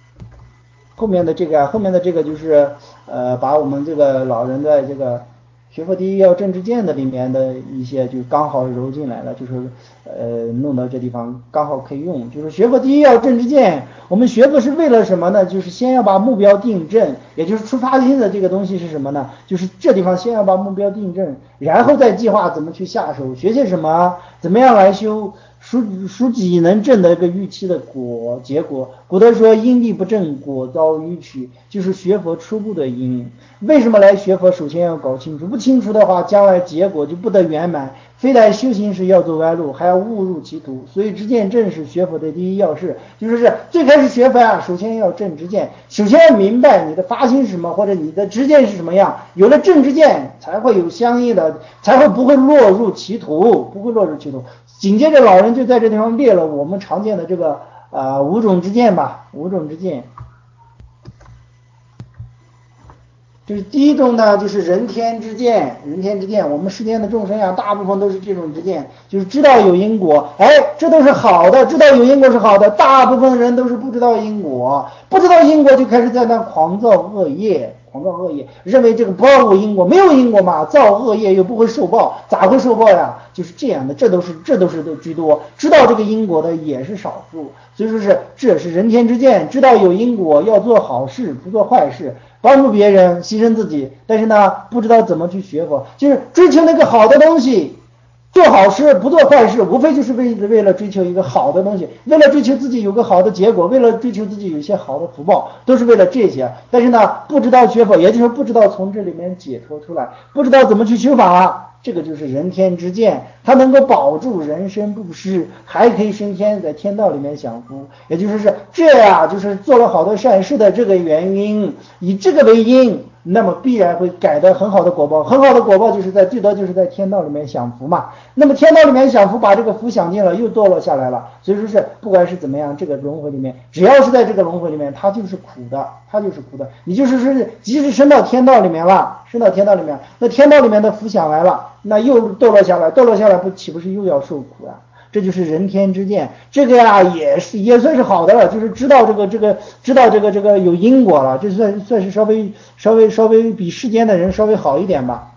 后面的这个后面的这个就是呃把我们这个老人的这个学佛第一要正知见的里面的一些就刚好揉进来了，就是呃弄到这地方刚好可以用。就是学佛第一要正知见，我们学佛是为了什么呢？就是先要把目标定正，也就是出发心的这个东西是什么呢？就是这地方先要把目标定正，然后再计划怎么去下手，学些什么，怎么样来修。属属己能正的一个预期的果结果，古德说因地不正，果遭迂曲，就是学佛初步的因。为什么来学佛？首先要搞清楚，不清楚的话，将来结果就不得圆满。非但修行时要走弯路，还要误入歧途。所以知见正是学佛的第一要事，就是是最开始学佛啊，首先要正知见，首先要明白你的发心是什么，或者你的知见是什么样。有了正知见，才会有相应的，才会不会落入歧途，不会落入歧途。紧接着老人就在这地方列了我们常见的这个呃五种知见吧，五种知见。就是第一种呢，就是人天之见，人天之见，我们世间的众生呀，大部分都是这种知见，就是知道有因果，哎，这都是好的，知道有因果是好的，大部分人都是不知道因果，不知道因果就开始在那狂造恶业，狂造恶业，认为这个不要有因果，没有因果嘛，造恶业又不会受报，咋会受报呀？就是这样的，这都是这都是居多，知道这个因果的也是少数，所以说是这是人天之见，知道有因果，要做好事，不做坏事。帮助别人，牺牲自己，但是呢，不知道怎么去学佛，就是追求那个好的东西，做好事不做坏事，无非就是为为了追求一个好的东西，为了追求自己有个好的结果，为了追求自己有一些好的福报，都是为了这些。但是呢，不知道学佛，也就是不知道从这里面解脱出来，不知道怎么去修法。这个就是人天之见，它能够保住人身不失，还可以升天，在天道里面享福。也就是是这样，就是做了好多善事的这个原因，以这个为因，那么必然会改得很好的果报，很好的果报就是在最多就是在天道里面享福嘛。那么天道里面享福，把这个福享尽了，又堕落下来了。所以说是不管是怎么样，这个轮回里面，只要是在这个轮回里面，它就是苦的，它就是苦的。你就是说，即使升到天道里面了，升到天道里面，那天道里面的福享来了，那又堕落下来，堕落下来不岂不是又要受苦啊？这就是人天之见，这个呀也是也算是好的了，就是知道这个这个知道这个这个有因果了，这算算是稍微稍微稍微比世间的人稍微好一点吧。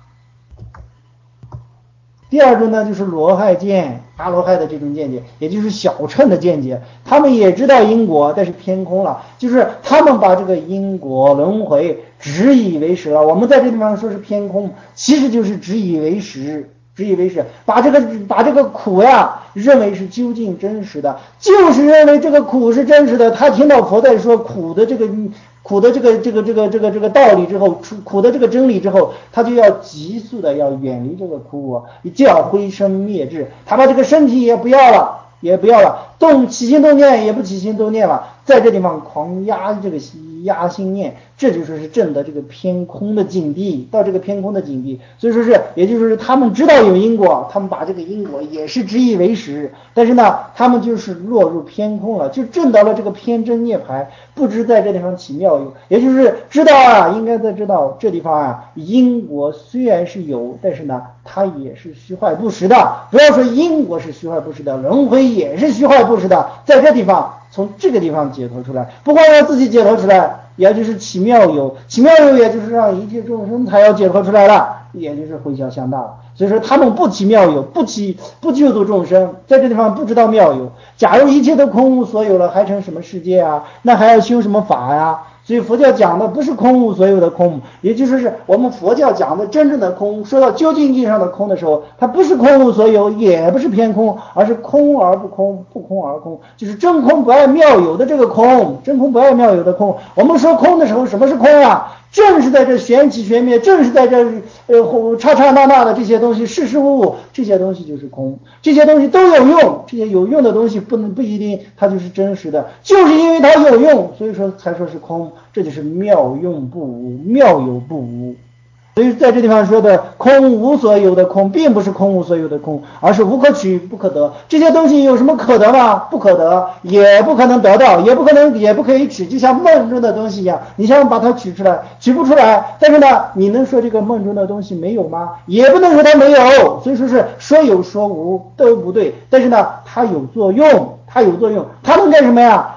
第二种呢，就是罗汉见，阿罗汉的这种见解，也就是小乘的见解，他们也知道因果，但是偏空了，就是他们把这个因果轮回只以为实了。我们在这地方说是偏空，其实就是只以为实。只以为是，把这个把这个苦呀认为是究竟真实的，就是认为这个苦是真实的。他听到佛在说苦的这个苦的这个这个这个这个这个道理之后，苦的这个真理之后，他就要急速的要远离这个苦，就要灰身灭智。他把这个身体也不要了，也不要了，动起心动念也不起心动念了，在这地方狂压这个压心念，这就说是证的这个偏空的境地，到这个偏空的境地。所以说是，也就是说他们知道有因果，他们把这个因果也是执以为实，但是呢，他们就是落入偏空了，就证到了这个偏真涅槃，不知在这地方起妙用。也就是知道啊，应该在知道这地方啊，因果虽然是有，但是呢，它也是虚坏不实的。不要说因果是虚坏不实的，轮回也是虚坏不实的，在这地方。从这个地方解脱出来，不光让自己解脱出来，也就是起妙有，起妙有也就是让一切众生才要解脱出来了，也就是回向向大了。所以说他们不起妙有，不起不救度众生，在这地方不知道妙有。假如一切都空无所有了，还成什么世界啊？那还要修什么法呀？所以佛教讲的不是空无所有的空，也就是是我们佛教讲的真正的空，说到究竟意义上的空的时候，它不是空无所有，也不是偏空，而是空而不空，不空而空，就是真空不爱妙有的这个空，真空不爱妙有的空。我们说空的时候，什么是空啊？正是在这旋起旋灭，正是在这呃刹刹那那的这些东西，事事物物，这些东西就是空，这些东西都有用，这些有用的东西不能不一定它就是真实的，就是因为它有用，所以说才说是空，这就是妙用不无，妙有不无。所以在这地方说的空无所有的空，并不是空无所有的空，而是无可取不可得。这些东西有什么可得吗？不可得，也不可能得到，也不可能也不可以取，就像梦中的东西一样，你想把它取出来，取不出来。但是呢，你能说这个梦中的东西没有吗？也不能说它没有。所以说是说有说无都不对，但是呢，它有作用，它有作用，它能干什么呀？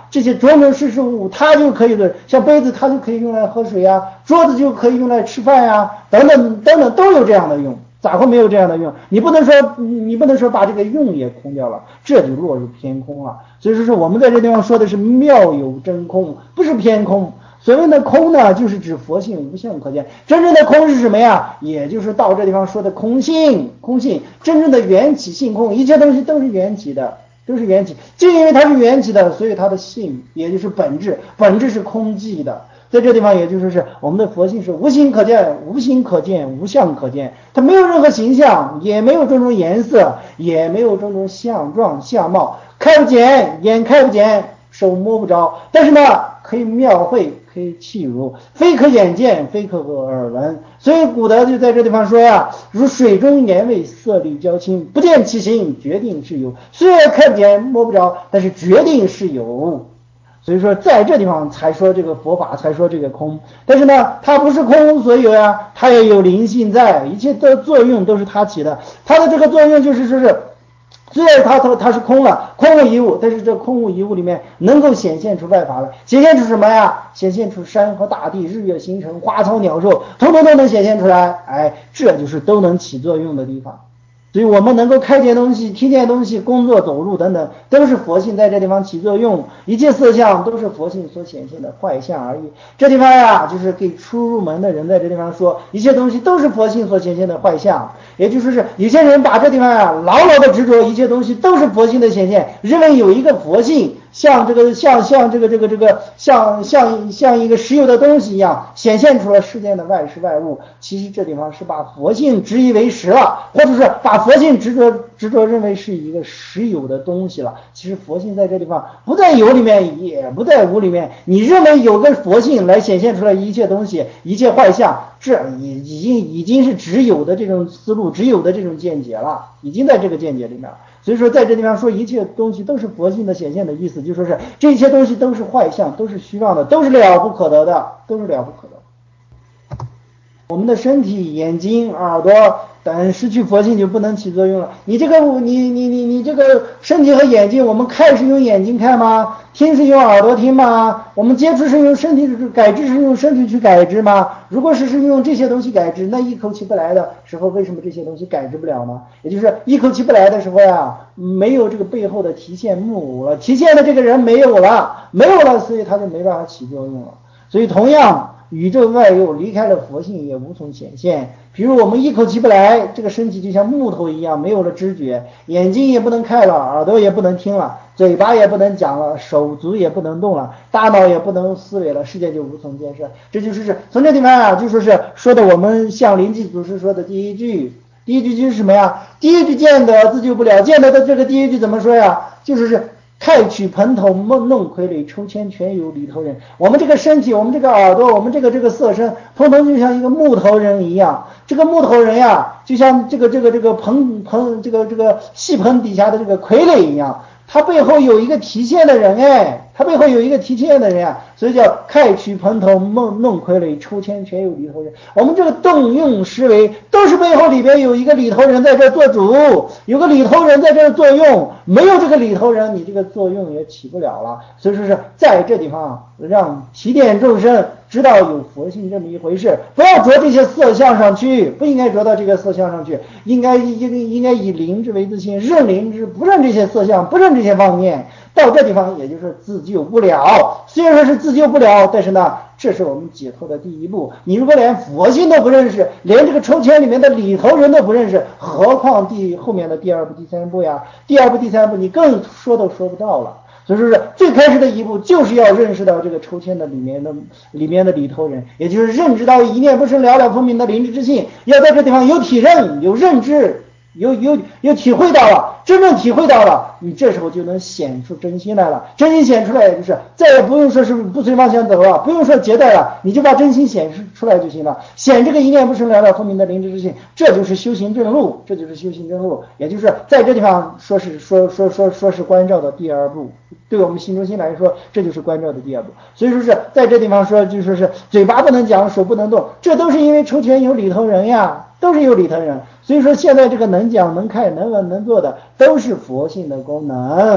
这些种种事事物物，它就可以的，像杯子它就可以用来喝水啊，桌子就可以用来吃饭呀，等等等等都有这样的用，咋会没有这样的用？你不能说你不能说把这个用也空掉了，这就落入偏空了。所以说是我们在这地方说的是妙有真空，不是偏空。所谓的空呢，就是指佛性无相可见。真正的空是什么呀？也就是到这地方说的空性，空性真正的缘起性空，一切东西都是缘起的，都是缘起。就因为它是缘起的，所以它的性也就是本质，本质是空寂的。在这地方也就是是我们的佛性是无形可见，无形可见，无相可见，它没有任何形象，也没有种种颜色，也没有种种相状相貌，看不见，眼看不见，手摸不着，但是呢可以描绘，可以契如，非可眼见，非可耳闻。所以古德就在这地方说呀，如水中盐味，色力交清，不见其形，决定是有。虽然看不见摸不着，但是决定是有。所以说在这地方才说这个佛法，才说这个空。但是呢它不是空所有呀，它也有灵性在，一切的作用都是它起的。它的这个作用就是说是虽然它它它是空了，空无一物，但是这空无一物里面能够显现出外法来，显现出什么呀？显现出山河大地、日月星辰、花草鸟兽，统统都能显现出来。哎，这就是都能起作用的地方。所以我们能够看见东西、听见东西、工作、走路等等，都是佛性在这地方起作用。一切色相都是佛性所显现的坏相而已。这地方呀，就是给初入门的人在这地方说，一切东西都是佛性所显现的坏相。也就是是有些人把这地方呀牢牢的执着，一切东西都是佛性的显现，认为有一个佛性像这个像像这个这个这个像像像一个实有的东西一样显现出了世间的外事外物。其实这地方是把佛性执以为实了，或者是把佛性执着执着认为是一个实有的东西了。其实佛性在这地方不在有里面，也不在无里面。你认为有个佛性来显现出来一切东西、一切坏相，这已已经已经是只有的这种思路，只有的这种见解了，已经在这个见解里面了。所以说在这地方说一切东西都是佛性的显现的意思，就说是这一切东西都是坏相，都是虚妄的，都是了不可得的，都是了不可得。我们的身体、眼睛、耳朵等失去佛性就不能起作用了。你这个你你你你这个身体和眼睛，我们看是用眼睛看吗？听是用耳朵听吗？我们接触是用身体感知是用身体去感知吗？如果是是用这些东西感知，那一口气不来的时候，为什么这些东西感知不了呢？也就是一口气不来的时候呀，没有这个背后的提现木了，提现的这个人没有了，没有了，所以他就没办法起作用了。所以同样宇宙外有离开了佛性也无从显现。比如我们一口气不来，这个身体就像木头一样没有了知觉，眼睛也不能看了，耳朵也不能听了，嘴巴也不能讲了，手足也不能动了，大脑也不能思维了，世界就无从建设。这就是从这地方啊，就说是说的我们像临济祖师说的第一句，第一句就是什么呀？第一句见得自救不了，见得的这个第一句怎么说呀？就是是开取盆头梦弄傀儡，抽签全有里头人。我们这个身体，我们这个耳朵，我们这个这个色身，通通就像一个木头人一样。这个木头人呀，就像这个这个这个盆盆这个这个戏盆底下的这个傀儡一样，他背后有一个提现的人哎，他背后有一个提现的人啊，所以叫开取盆头梦弄傀儡，抽签全有里头人。我们这个动用思维都是背后里边有一个里头人在这做主，有个里头人在这作用，没有这个里头人，你这个作用也起不了了。所以说是在这地方让提点众生知道有佛性这么一回事，不要着这些色相上去，不应该着到这个色相上去，应该应应该以灵之为自性，认灵之，不认这些色相，不认这些妄念。到这地方也就是自救不了，虽然说是自救不了，但是呢，这是我们解脱的第一步。你如果连佛性都不认识，连这个抽签里面的里头人都不认识，何况第后面的第二步第三步呀？第二步第三步你更说都说不到了。所以说是最开始的一步就是要认识到这个抽签的里面的里面的里头人，也就是认知到一念不生了了分明的灵知之性，要在这地方有体认有认知，有有有体会到了，真正体会到了，你这时候就能显出真心来了。真心显出来，就是再也不用说是不随妄想走了，不用说结代了，你就把真心显示出来就行了。显这个一念不生了了分明的灵知之性，这就是修行正路，这就是修行正路。也就是在这地方说是说说说说是关照的第二步，对我们心中心来说，这就是关照的第二步。所以说是在这地方说，就说是嘴巴不能讲，手不能动，这都是因为抽签有里头人呀，都是有里头人。所以说现在这个能讲能看能闻能做的都是佛性的功能，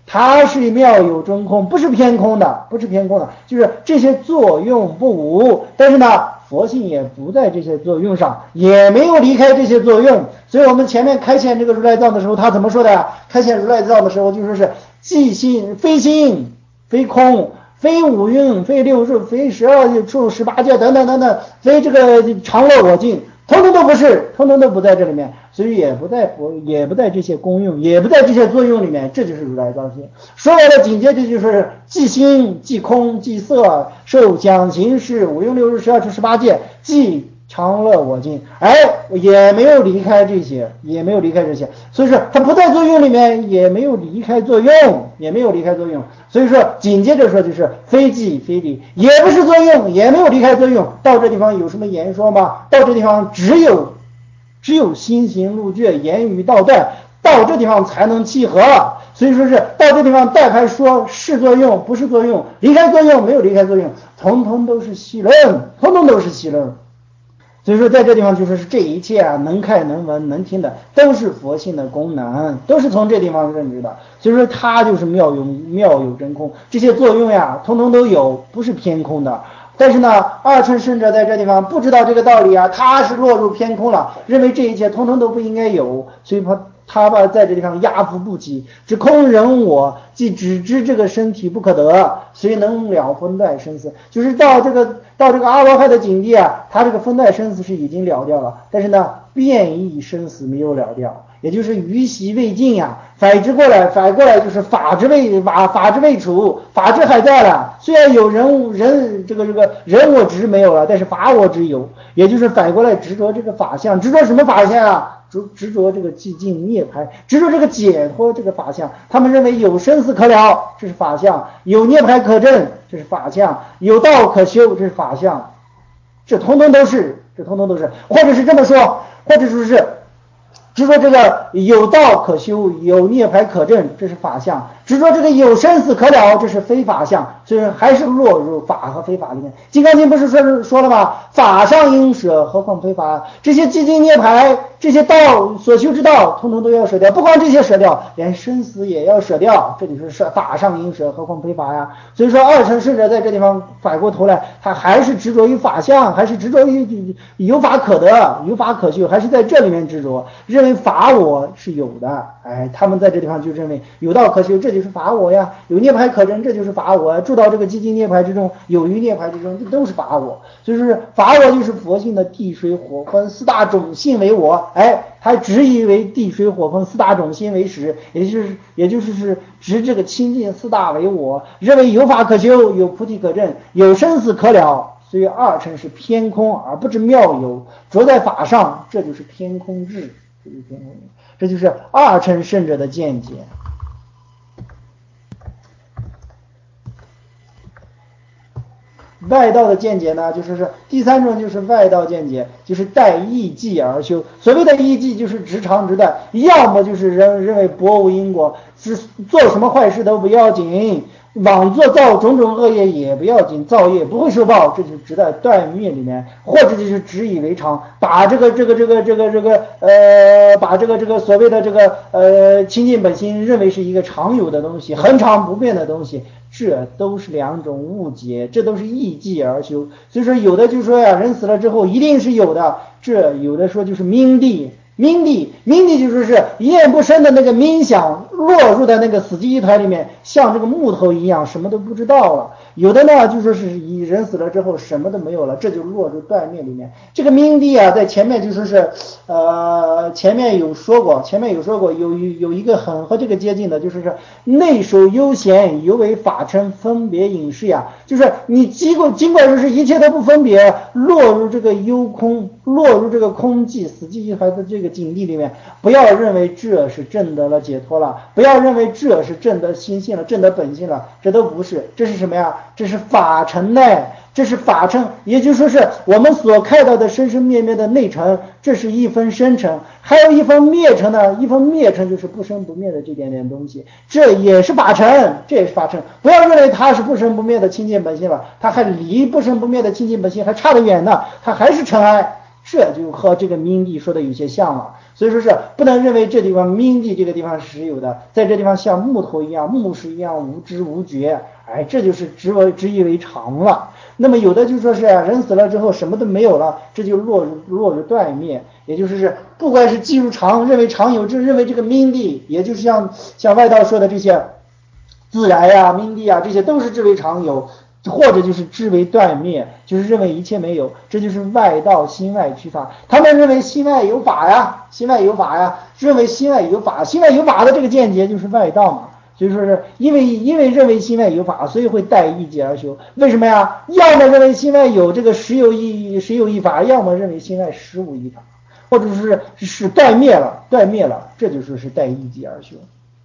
它是妙有真空，不是偏空的，不是偏空的，就是这些作用不无，但是呢佛性也不在这些作用上，也没有离开这些作用。所以我们前面开显这个如来藏的时候，他怎么说的呀？开显如来藏的时候就说是即心非心非空非五蕴非六入非十二处十八界等等等等，非这个常乐我净，通通都不是，通通都不在这里面，所以也不在佛，也不在这些功用，也不在这些作用里面，这就是如来藏性。说完了紧接着就是即心即空即色受想行识五蕴六入十二处十八界即常乐我净，哎，也没有离开这些，也没有离开这些，所以说它不在作用里面，也没有离开作用，也没有离开作用。所以说紧接着说就是非即非离，也不是作用，也没有离开作用。到这地方有什么言说吗？到这地方只有只有心行路绝，言语道断，到这地方才能契合。所以说是到这地方带开说是作用不是作用，离开作用没有离开作用，统统都是戏论，统统都是戏论。所以说在这地方就说是这一切啊，能看能闻能听的都是佛性的功能，都是从这地方认知的。所以说它就是妙有妙有真空，这些作用呀通通都有，不是偏空的。但是呢二乘圣者在这地方不知道这个道理啊，他是落入偏空了，认为这一切通通都不应该有，所以他他吧在这地方压伏不起，只空人我，即只知这个身体不可得，所以能了分段生死。就是到这个到这个阿罗汉的境地啊，他这个分段生死是已经了掉了，但是呢变异生死没有了掉，也就是余习未尽呀、啊。反之过来，反过来就是法之未法法之未除，法之还在了。虽然有人人这个这个人我执没有了，但是法我执有，也就是反过来执着这个法相，执着什么法相啊？执执着这个寂静涅槃，执着这个解脱这个法相。他们认为有生死可了，这是法相；有涅槃可证，这是法相；有道可修，这是法相。这通通都是，这通通都是，或者是这么说，或者说是。执着这个有道可修，有涅槃可证，这是法相；执着这个有生死可了，这是非法相。所以还是落入法和非法里面。金刚经不是说说了吗？法上应舍，何况非法？这些寂静涅槃，这些道所修之道，通通都要舍掉。不光这些舍掉，连生死也要舍掉。这里是舍法上应舍，何况非法呀？所以说二乘圣者在这地方反过头来，他还是执着于法相，还是执着于有法可得，有法可修，还是在这里面执着。认为法我是有的，哎，他们在这地方就认为有道可修，这就是法我呀；有涅槃可证，这就是法我。住到这个寂静涅槃之中，有于涅槃之中，这都是法我。所以说法我就是佛性的地水火风四大种性为我，哎，他执以为地水火风四大种性为实，也就是也就是是执这个清净四大为我，认为有法可修，有菩提可证，有生死可了。所以二乘是偏空而不知妙有，着在法上，这就是偏空智。这就是偏空智，这就是二乘圣者的见解。外道的见解呢，就是是第三种，就是外道见解，就是待异迹而修。所谓的异迹就是直长直断，要么就是人认为薄无因果，是做什么坏事都不要紧，枉做造种种恶业也不要紧，造业不会受报，这就是直在断灭里面。或者就是执以为常，把这个这个这个这个这个呃，把这个这个所谓的这个呃清净本心认为是一个常有的东西，恒常不变的东西。这都是两种误解，这都是异迹而修。所以说有的就说呀，人死了之后一定是有的，这有的说就是冥地，冥地冥地就说是一念不生的那个冥想落入的那个死寂一团里面，像这个木头一样什么都不知道了。有的呢就说是以人死了之后什么都没有了，这就落入断灭里面。这个冥地啊，在前面就说是呃前面有说过前面有说过有有一个很和这个接近的，就是是内守悠闲，犹为法称分别隐士呀，就是你尽管尽管说是一切都不分别，落入这个幽空，落入这个空寂死寂一团的这个境地里面，不要认为这是证得了解脱了，不要认为这是证得心性了，证得本性了，这都不是。这是什么呀？这是法尘内，这是法尘，也就是说是我们所看到的生生灭灭的内尘，这是一分生成，还有一分灭成呢，一分灭成就是不生不灭的这点点东西，这也是法尘，这也是法尘。不要认为它是不生不灭的清净本性了，它还离不生不灭的清净本性还差得远呢，它还是尘埃。 这就和这个明地说的有些像了。所以说是不能认为这地方明地这个地方是实有的，在这地方像木头一样、木石一样无知无觉，哎，这就是执为执以为常了。那么有的就说是人死了之后什么都没有了，这就落入落入断灭，也就是是不管是记入常，认为常有，就认为这个明地，也就是像像外道说的这些自然呀、明地啊，这些都是知为常有，或者就是知为断灭，就是认为一切没有，这就是外道心外取法。他们认为心外有法呀，心外有法呀，认为心外有法，心外有法的这个见解就是外道嘛。所以说是因为因为认为心外有法，所以会带一解而修。为什么呀？要么认为心外有这个实有一实有一法，要么认为心外实无一法，或者是是断灭了，断灭了，这就说是带一解而修。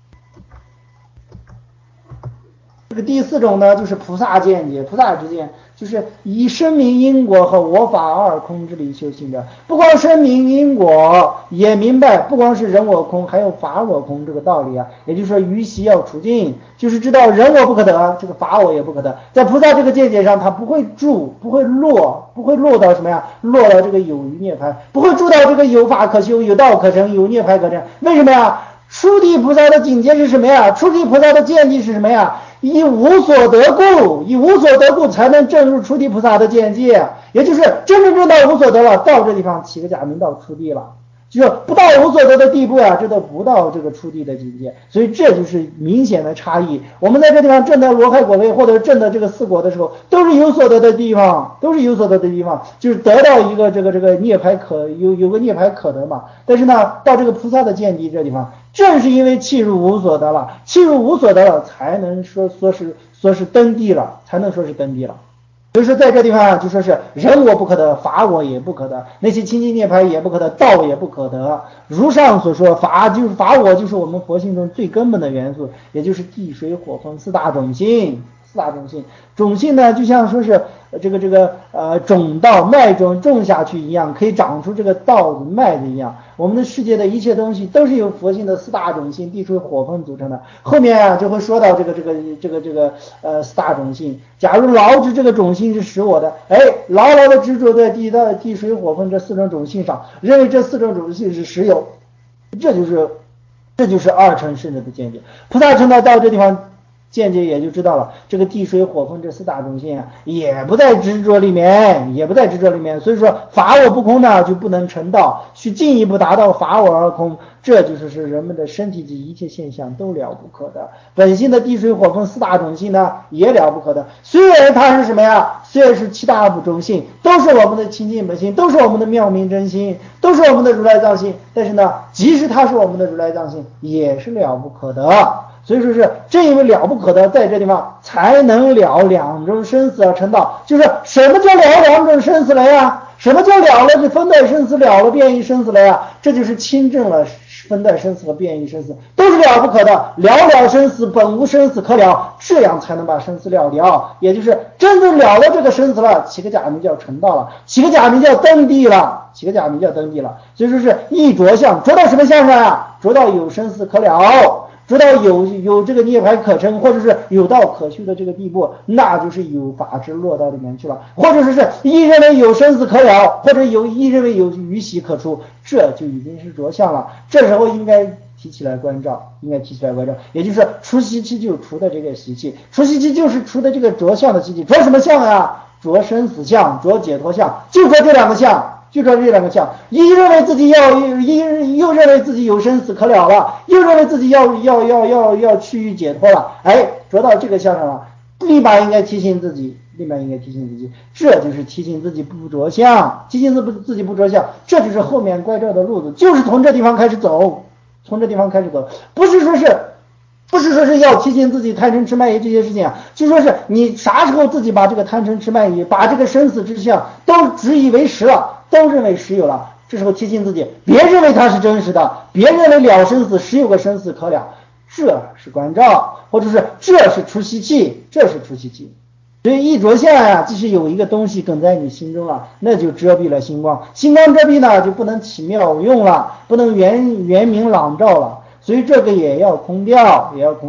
这个第四种呢，就是菩萨见解，菩萨之见，就是以声明因果和我法二空之理修行者，不光声明因果，也明白不光是人我空，还有法我空这个道理啊。也就是说，于习要除尽，就是知道人我不可得，这个法我也不可得。在菩萨这个见解上，他不会住，不会落，不会落到什么呀？落到这个有余涅槃，不会住到这个有法可修、有道可成、有涅槃可成。为什么呀？初地菩萨的境界是什么呀？初地菩萨的见地是什么呀？以无所得故，以无所得故才能证入初地菩萨的见界，也就是真正证到无所得了，到这地方起个假名到初地了，就是不到无所得的地步呀，这都不到这个初地的境界，所以这就是明显的差异。我们在这地方证的罗汉果位或者证的这个四果的时候，都是有所得的地方，都是有所得的地方，就是得到一个这个这个涅槃可有有个涅槃可得嘛。但是呢，到这个菩萨的见地这地方，正是因为契入无所得了，契入无所得了，才能说说是说是登地了，才能说是登地了。所以说在这地方就说是人我不可得，法我也不可得，那些清净涅槃也不可得，道也不可得。如上所说，法就是法我，就是我们佛性中最根本的元素，也就是地水火风四大种性。四大种性，种性呢，就像说是这个这个呃种稻麦种种下去一样，可以长出这个稻子麦子一样。我们的世界的一切东西都是由佛性的四大种性地水火风组成的。后面啊就会说到这个这个这个这个呃四大种性。假如牢知这个种性是使我的，哎，牢牢的执着在地道地水火风这四种种性上，认为这四种种性是实有，这就是这就是二乘圣者的见解。菩萨成道到这地方。见解也就知道了，这个地水火风这四大种性啊，也不在执着里面，也不在执着里面。所以说法我不空呢，就不能成道，去进一步达到法我而空，这就是是人们的身体及一切现象都了不可得。本性的地水火风四大种性呢，也了不可得。虽然它是什么呀？虽然是七大不种性，都是我们的清净本性，都是我们的妙明真心，都是我们的如来藏性。但是呢，即使它是我们的如来藏性，也是了不可得。所以说是正因为了不可得，在这地方才能了两种生死而成道。就是什么叫了两种生死了呀？什么叫了了这分段生死，了了变异生死了呀？这就是亲证了分段生死和变异生死，都是了不可得。了了生死，本无生死可了，这样才能把生死了掉。也就是真正了了这个生死了，起个假名叫成道了，起个假名叫登地了，起个假名叫登地了。所以说是一着相，着到什么相上呀？着到有生死可了。直到有有这个涅槃可成，或者是有道可修的这个地步，那就是有法之落到里面去了，或者说是一认为有生死可了，或者有一认为有余习可出，这就已经是着相了。这时候应该提起来关照，应该提起来关照，也就是除习气就除的这个习气，除习气就是除的这个着相的习气。着什么相啊？着生死相，着解脱相，就着这两个相。就说这两个相，一认为自己要一又认为自己有生死可了了，又认为自己要要要要要趋于解脱了，哎，着到这个相上了，立马应该提醒自己，立马应该提醒自己，这就是提醒自己不着相，提醒自自己不着相，这就是后面关照的路子，就是从这地方开始走，从这地方开始走，不是说是。不是说是要提醒自己贪嗔痴慢疑这些事情啊，就说是你啥时候自己把这个贪嗔痴慢疑，把这个生死之相都执以为实了，都认为实有了，这时候提醒自己，别认为它是真实的，别认为了生死实有个生死可了，这是关照，或者是这是除习气，这是除习气。所以一着相呀、啊，即使有一个东西梗在你心中了，那就遮蔽了星光，星光遮蔽呢，就不能起妙用了，不能圆圆明朗照了。所以这个也要空掉，也要空掉。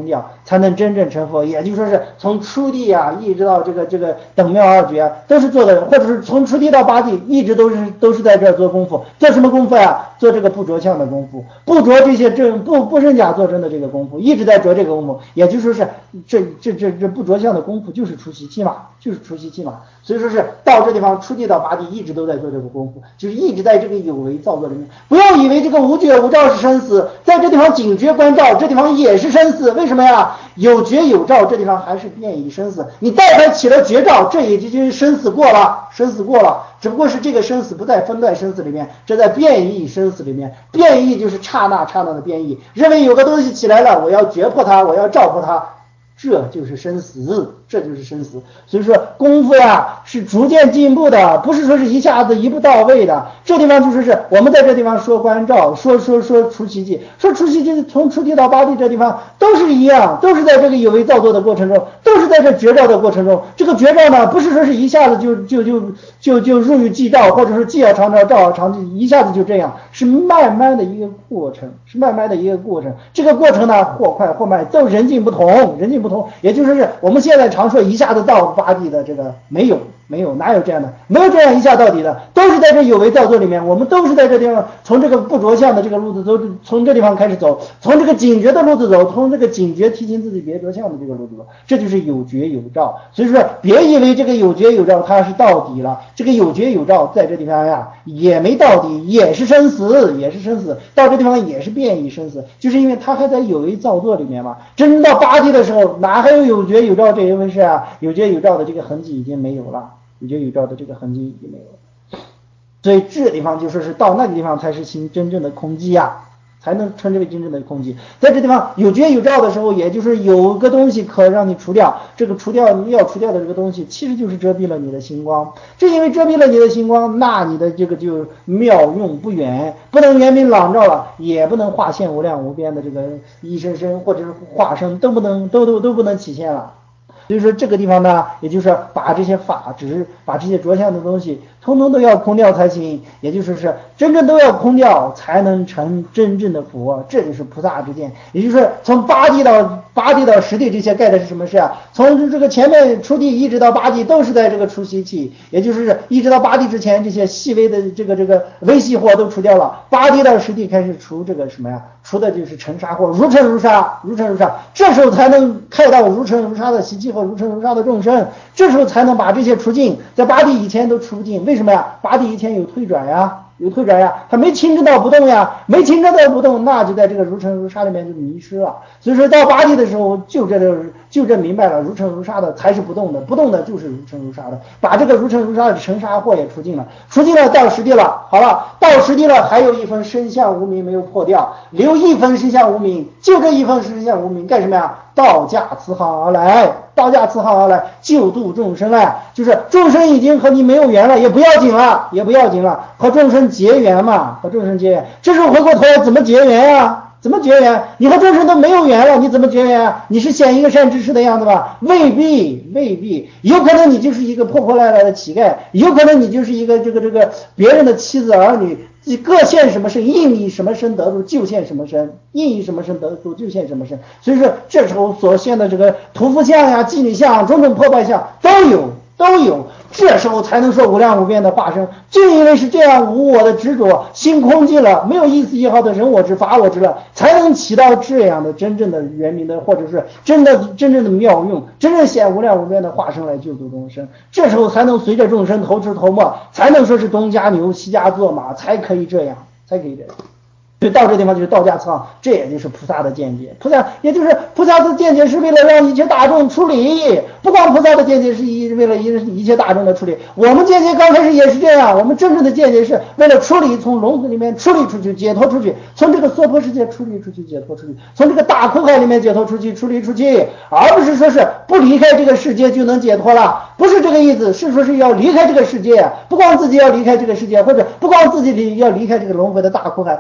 才能真正成佛。也就是说是从初地啊一直到这个这个等妙二觉啊，都是做的，或者是从初地到八地一直都是都是在这儿做功夫。做什么功夫呀？做这个不着相的功夫，不着这些正不不生假做真的这个功夫，一直在着这个功夫。也就是说是这这这这不着相的功夫就是除习气嘛，就是除习气嘛。所以说是到这地方初地到八地一直都在做这个功夫，就是一直在这个有为造作里面。不要以为这个无觉无照是生死，在这地方警觉关照，这地方也是生死。为什么呀？有觉有照，这地方还是变异生死。你待会起了觉照，这也就是生死过了，生死过了。只不过是这个生死不在分段生死里面，这在变异生死里面。变异就是刹那刹那的变异，认为有个东西起来了，我要觉破它，我要照破它，这就是生死，这就是生死。所以说功夫呀是逐渐进步的，不是说是一下子一步到位的。这地方就是是我们在这地方说关照，说说说除习气，说除习气从初地到八地这地方都是一样，都是在这个有为造作的过程中，都是在这觉照的过程中。这个觉照呢，不是说是一下子就就就就就入于寂照，或者是寂而常照，照而常寂，一下子就这样，是慢慢的一个过程，是慢慢的一个过程。这个过程呢，或快或慢，都人境不同，人境不同。也就是是我们现在常说一下子到八地的这个没有。没有，哪有这样的？没有这样一下到底的，都是在这有为造作里面。我们都是在这地方，从这个不着相的这个路子走，从这地方开始走，从这个警觉的路子走，从这个警觉提醒自己别着相的这个路子走，这就是有觉有照。所以说，别以为这个有觉有照它是到底了，这个有觉有照在这地方呀也没到底，也是生死，也是生死，到这地方也是变异生死，就是因为它还在有为造作里面嘛。真正到八地的时候，哪还有有觉有照这一回事啊？有觉有照的这个痕迹已经没有了。有觉有照的这个痕迹已经没有了，所以这个地方就说是到那个地方才是行真正的空寂啊，才能称之为真正的空寂。在这地方有觉有照的时候，也就是有个东西可让你除掉，这个除掉你要除掉的这个东西，其实就是遮蔽了你的星光。正因为遮蔽了你的星光，那你的这个就妙用不远，不能圆明朗照了，也不能化现无量无边的这个一生生或者是化身都不能都都都不能体现了。所以说这个地方呢，也就是把这些法执，把这些着相的东西通通都要空掉才行，也就是是真正都要空掉才能成真正的佛，这就是菩萨之见。也就是从八地到八地到十地，这些盖的是什么事啊？从这个前面初地一直到八地都是在这个除习气，也就是一直到八地之前这些细微的这个这个微细惑都除掉了，八地到十地开始除这个什么呀？除的就是尘沙惑，如尘如沙，如尘如沙，这时候才能开到如尘如沙的习气和如尘如沙的众生，这时候才能把这些除尽。在八地以前都除不尽，为什么呀？八地以前有退转呀，有退转呀，他没清正到不动呀，没清正到不动，那就在这个如尘如沙里面就迷失了。所以说到八地的时候，就这个就这明白了，如尘如沙的才是不动的，不动的就是如尘如沙的，把这个如尘如沙的尘沙惑也除尽了，除尽了到十地了，好了，到十地了，还有一分身相无明没有破掉，留一分身相无明，就这一分身相无明干什么呀？道驾慈航而来，道驾慈航而来，救度众生了，就是众生已经和你没有缘了，也不要紧了，也不要紧了，和众生结缘嘛，和众生结缘。这时候回过头来怎么结缘呀？怎么结缘？你和众生都没有缘了，你怎么结缘啊？你是显一个善知识的样子吧？未必，未必，有可能你就是一个破破烂烂的乞丐，有可能你就是一个这个这个别人的妻子儿女。你各现什么身，应以什么身得度就现什么身，应以什么身得度就现什么身。所以说这时候所现的这个屠夫相呀、妓女相、种种破败相都有都有，这时候才能说无量无边的化身。正因为是这样无我的执着，心空寂了，没有一丝一毫的人我之法我之了，才能起到这样的真正的圆明的，或者是真的真正的妙用，真正显无量无边的化身来救度众生。这时候才能随着众生头吃头没，才能说是东家牛西家做马，才可以这样，才可以这样。所以到这地方就是道驾慈航，这也就是菩萨的见解。菩萨也就是菩萨的见解是为了让一切大众处理，不光菩萨的见解是为了一切大众的处理，我们见解刚开始也是这样。我们真正的见解是为了处理，从笼子里面处理出去，解脱出去，从这个娑婆世界处理出去，解脱出去，从这个大苦海里面解脱出去，处理出去，而不是说是不离开这个世界就能解脱了，不是这个意思，是说是要离开这个世界，不光自己要离开这个世界，或者不光自己要离开这个轮回的大苦海，也要带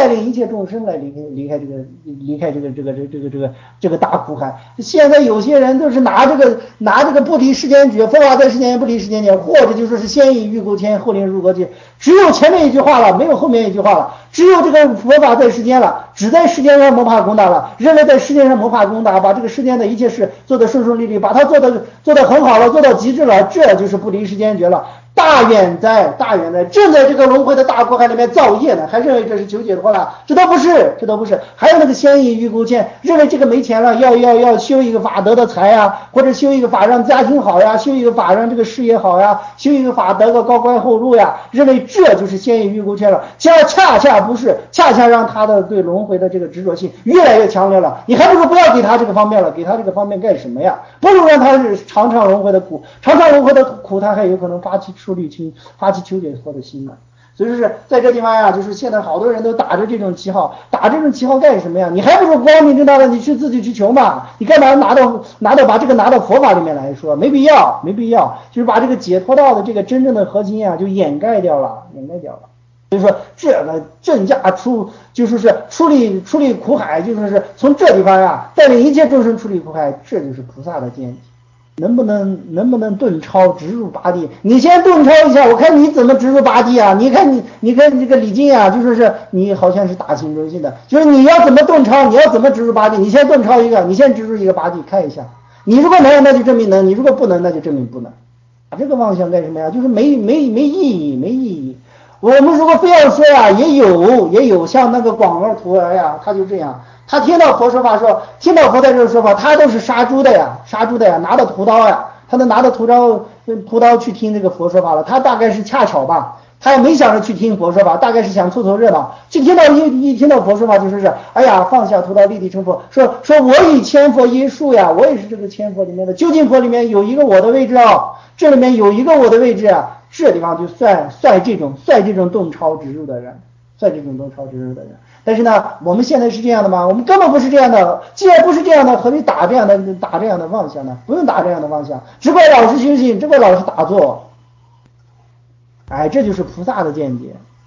带领一切众生来离开离开这个离开这个这个这个这个这个这个大苦海。现在有些人都是拿这个拿这个不离世间觉，佛法在世间不离世间觉，或者就说是先引欲勾牵，后令入国界，只有前面一句话了，没有后面一句话了。只有这个佛法在世间了，只在世间上谋怕攻打了，认为在世间上谋怕攻打，把这个世间的一切事做得顺顺利利，把它做得做得很好了，做到极致了，这就是不离世间觉了。大远在大远在正在这个轮回的大苦海里面造业呢，还认为这是求解脱了，这都不是，这都不是。还有那个先引欲勾牵，认为这个没钱了，要要要修一个法得的财呀，或者修一个法让家庭好呀，修一个法让这个事业好呀，修一个法得个高官厚禄呀，认为这就是先引欲勾牵了。恰恰恰不是，恰恰让他的对轮回的这个执着性越来越强烈了。你还不如不要给他这个方面了，给他这个方面干什么呀？不如让他是常常轮回的苦，常常轮回的苦，他还有可能发起出离心，发起求解脱的心呢。所以说是在这地方呀，就是现在好多人都打着这种旗号，打这种旗号干什么呀？你还不如光明正大的你去自己去求嘛，你干嘛拿到拿到把这个拿到佛法里面来说？没必要，没必要，就是把这个解脱道的这个真正的核心啊，就掩盖掉了，掩盖掉了。所以说这个正驾出就是是出离出离苦海，就是是从这地方呀带领一切众生出离苦海，这就是菩萨的见解。能不能能不能顿超直入八地？你先顿超一下，我看你怎么直入八地啊？你看你你看这个李靖啊，就说是你好像是大清中心的，就是你要怎么顿超，你要怎么直入八地？你先顿超一个，你先直入一个八地看一下。你如果能，那就证明能；你如果不能，那就证明不能。啊，这个妄想干什么呀？就是没没没意义，没意义。我们如果非要说呀，也有也有像那个广儿徒儿呀，他就这样。他听到佛说法说，听到佛在这说法，他都是杀猪的呀，杀猪的呀，拿着屠刀呀，他都拿着屠刀屠刀去听这个佛说法了。他大概是恰巧吧，他也没想着去听佛说法，大概是想凑凑热闹。就听到一一听到佛说法，就说是，哎呀，放下屠刀立地成佛，说说我以千佛因数呀，我也是这个千佛里面的，究竟佛里面有一个我的位置啊，这里面有一个我的位置啊，这地方就算算这种算这种洞超直入的人，算这种洞超直入的人。但是呢，我们现在是这样的吗？我们根本不是这样的。既然不是这样的，何必打这样的打这样的妄想呢？不用打这样的妄想，只怪老实修行，只怪老实打坐。哎，这就是菩萨的见解。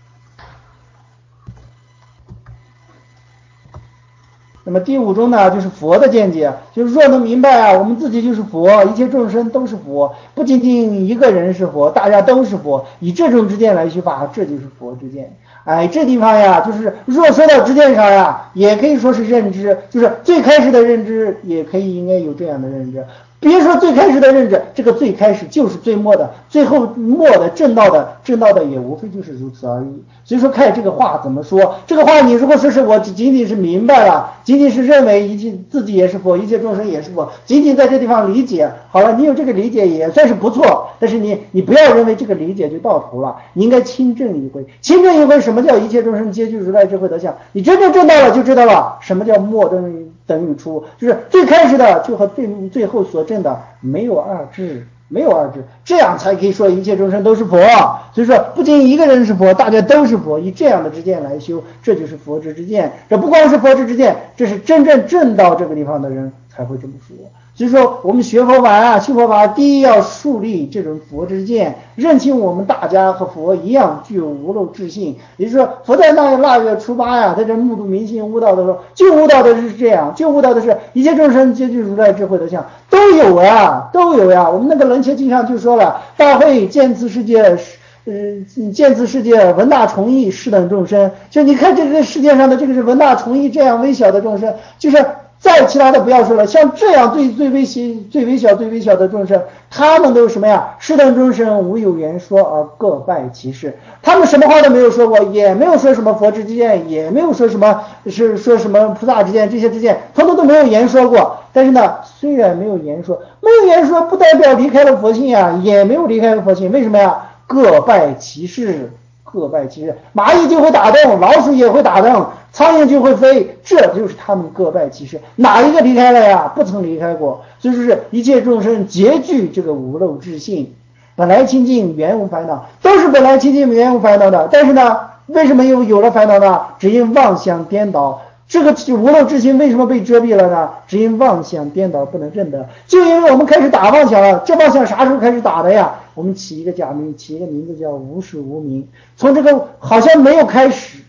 那么第五种呢，就是佛的见解，就是若能明白啊，我们自己就是佛，一切众生都是佛，不仅仅一个人是佛，大家都是佛，以这种之见来修法，这就是佛之见。哎，这地方呀，就是若说到知见上呀，也可以说是认知，就是最开始的认知，也可以应该有这样的认知。别说最开始的认知，这个最开始就是最末的，最后末的正道的正道的也无非就是如此而已。所以说看这个话怎么说，这个话你如果说是我仅仅是明白了，仅仅是认为一切自己也是佛，一切众生也是佛，仅仅在这地方理解好了，你有这个理解也算是不错。但是你你不要认为这个理解就到头了，你应该亲证一回。亲证一回什么叫一切众生皆具如来智慧德相？你真正证到了就知道了什么叫末等于等于初，就是最开始的就和最最后所证的没有二致，没有二致，这样才可以说一切众生都是佛。所以说不仅一个人是佛，大家都是佛，以这样的知见来修，这就是佛之之见。这不光是佛之之见，这是真正证到这个地方的人才会这么说。所以说我们学佛法啊，修佛法第一要树立这种佛之见，认清我们大家和佛一样具有无漏智性。也就是说佛在那腊月初八呀，在这目睹明心悟道的时候，就悟到的是这样，就悟到的是一切众生皆具如来智慧德相，都有呀，都有呀。我们那个楞伽经上就说了，大会见此世界呃，见此世界闻大从义是等众生，就你看这个世界上的这个是闻大从义这样微小的众生，就是再其他的不要说了，像这样最最微小、最微小、最微小的众生，他们都是什么呀？是等众生无有言说而各拜其事，他们什么话都没有说过，也没有说什么佛之之见，也没有说什么是说什么菩萨之见，这些之见，通通都没有言说过。但是呢，虽然没有言说，没有言说不代表离开了佛性呀，也没有离开了佛性，为什么呀？各拜其事，各拜其事，蚂蚁就会打洞，老鼠也会打洞，苍蝇就会飞，这就是他们各拜其事，哪一个离开了呀？不曾离开过。所以说一切众生皆具这个无漏智性，本来清净原无烦恼，都是本来清净原无烦恼的。但是呢，为什么又有了烦恼呢？只因妄想颠倒。这个无漏之心为什么被遮蔽了呢？只因妄想颠倒不能证得，就因为我们开始打妄想了。这妄想啥时候开始打的呀？我们起一个假名，起一个名字叫无始无明。从这个好像没有开始，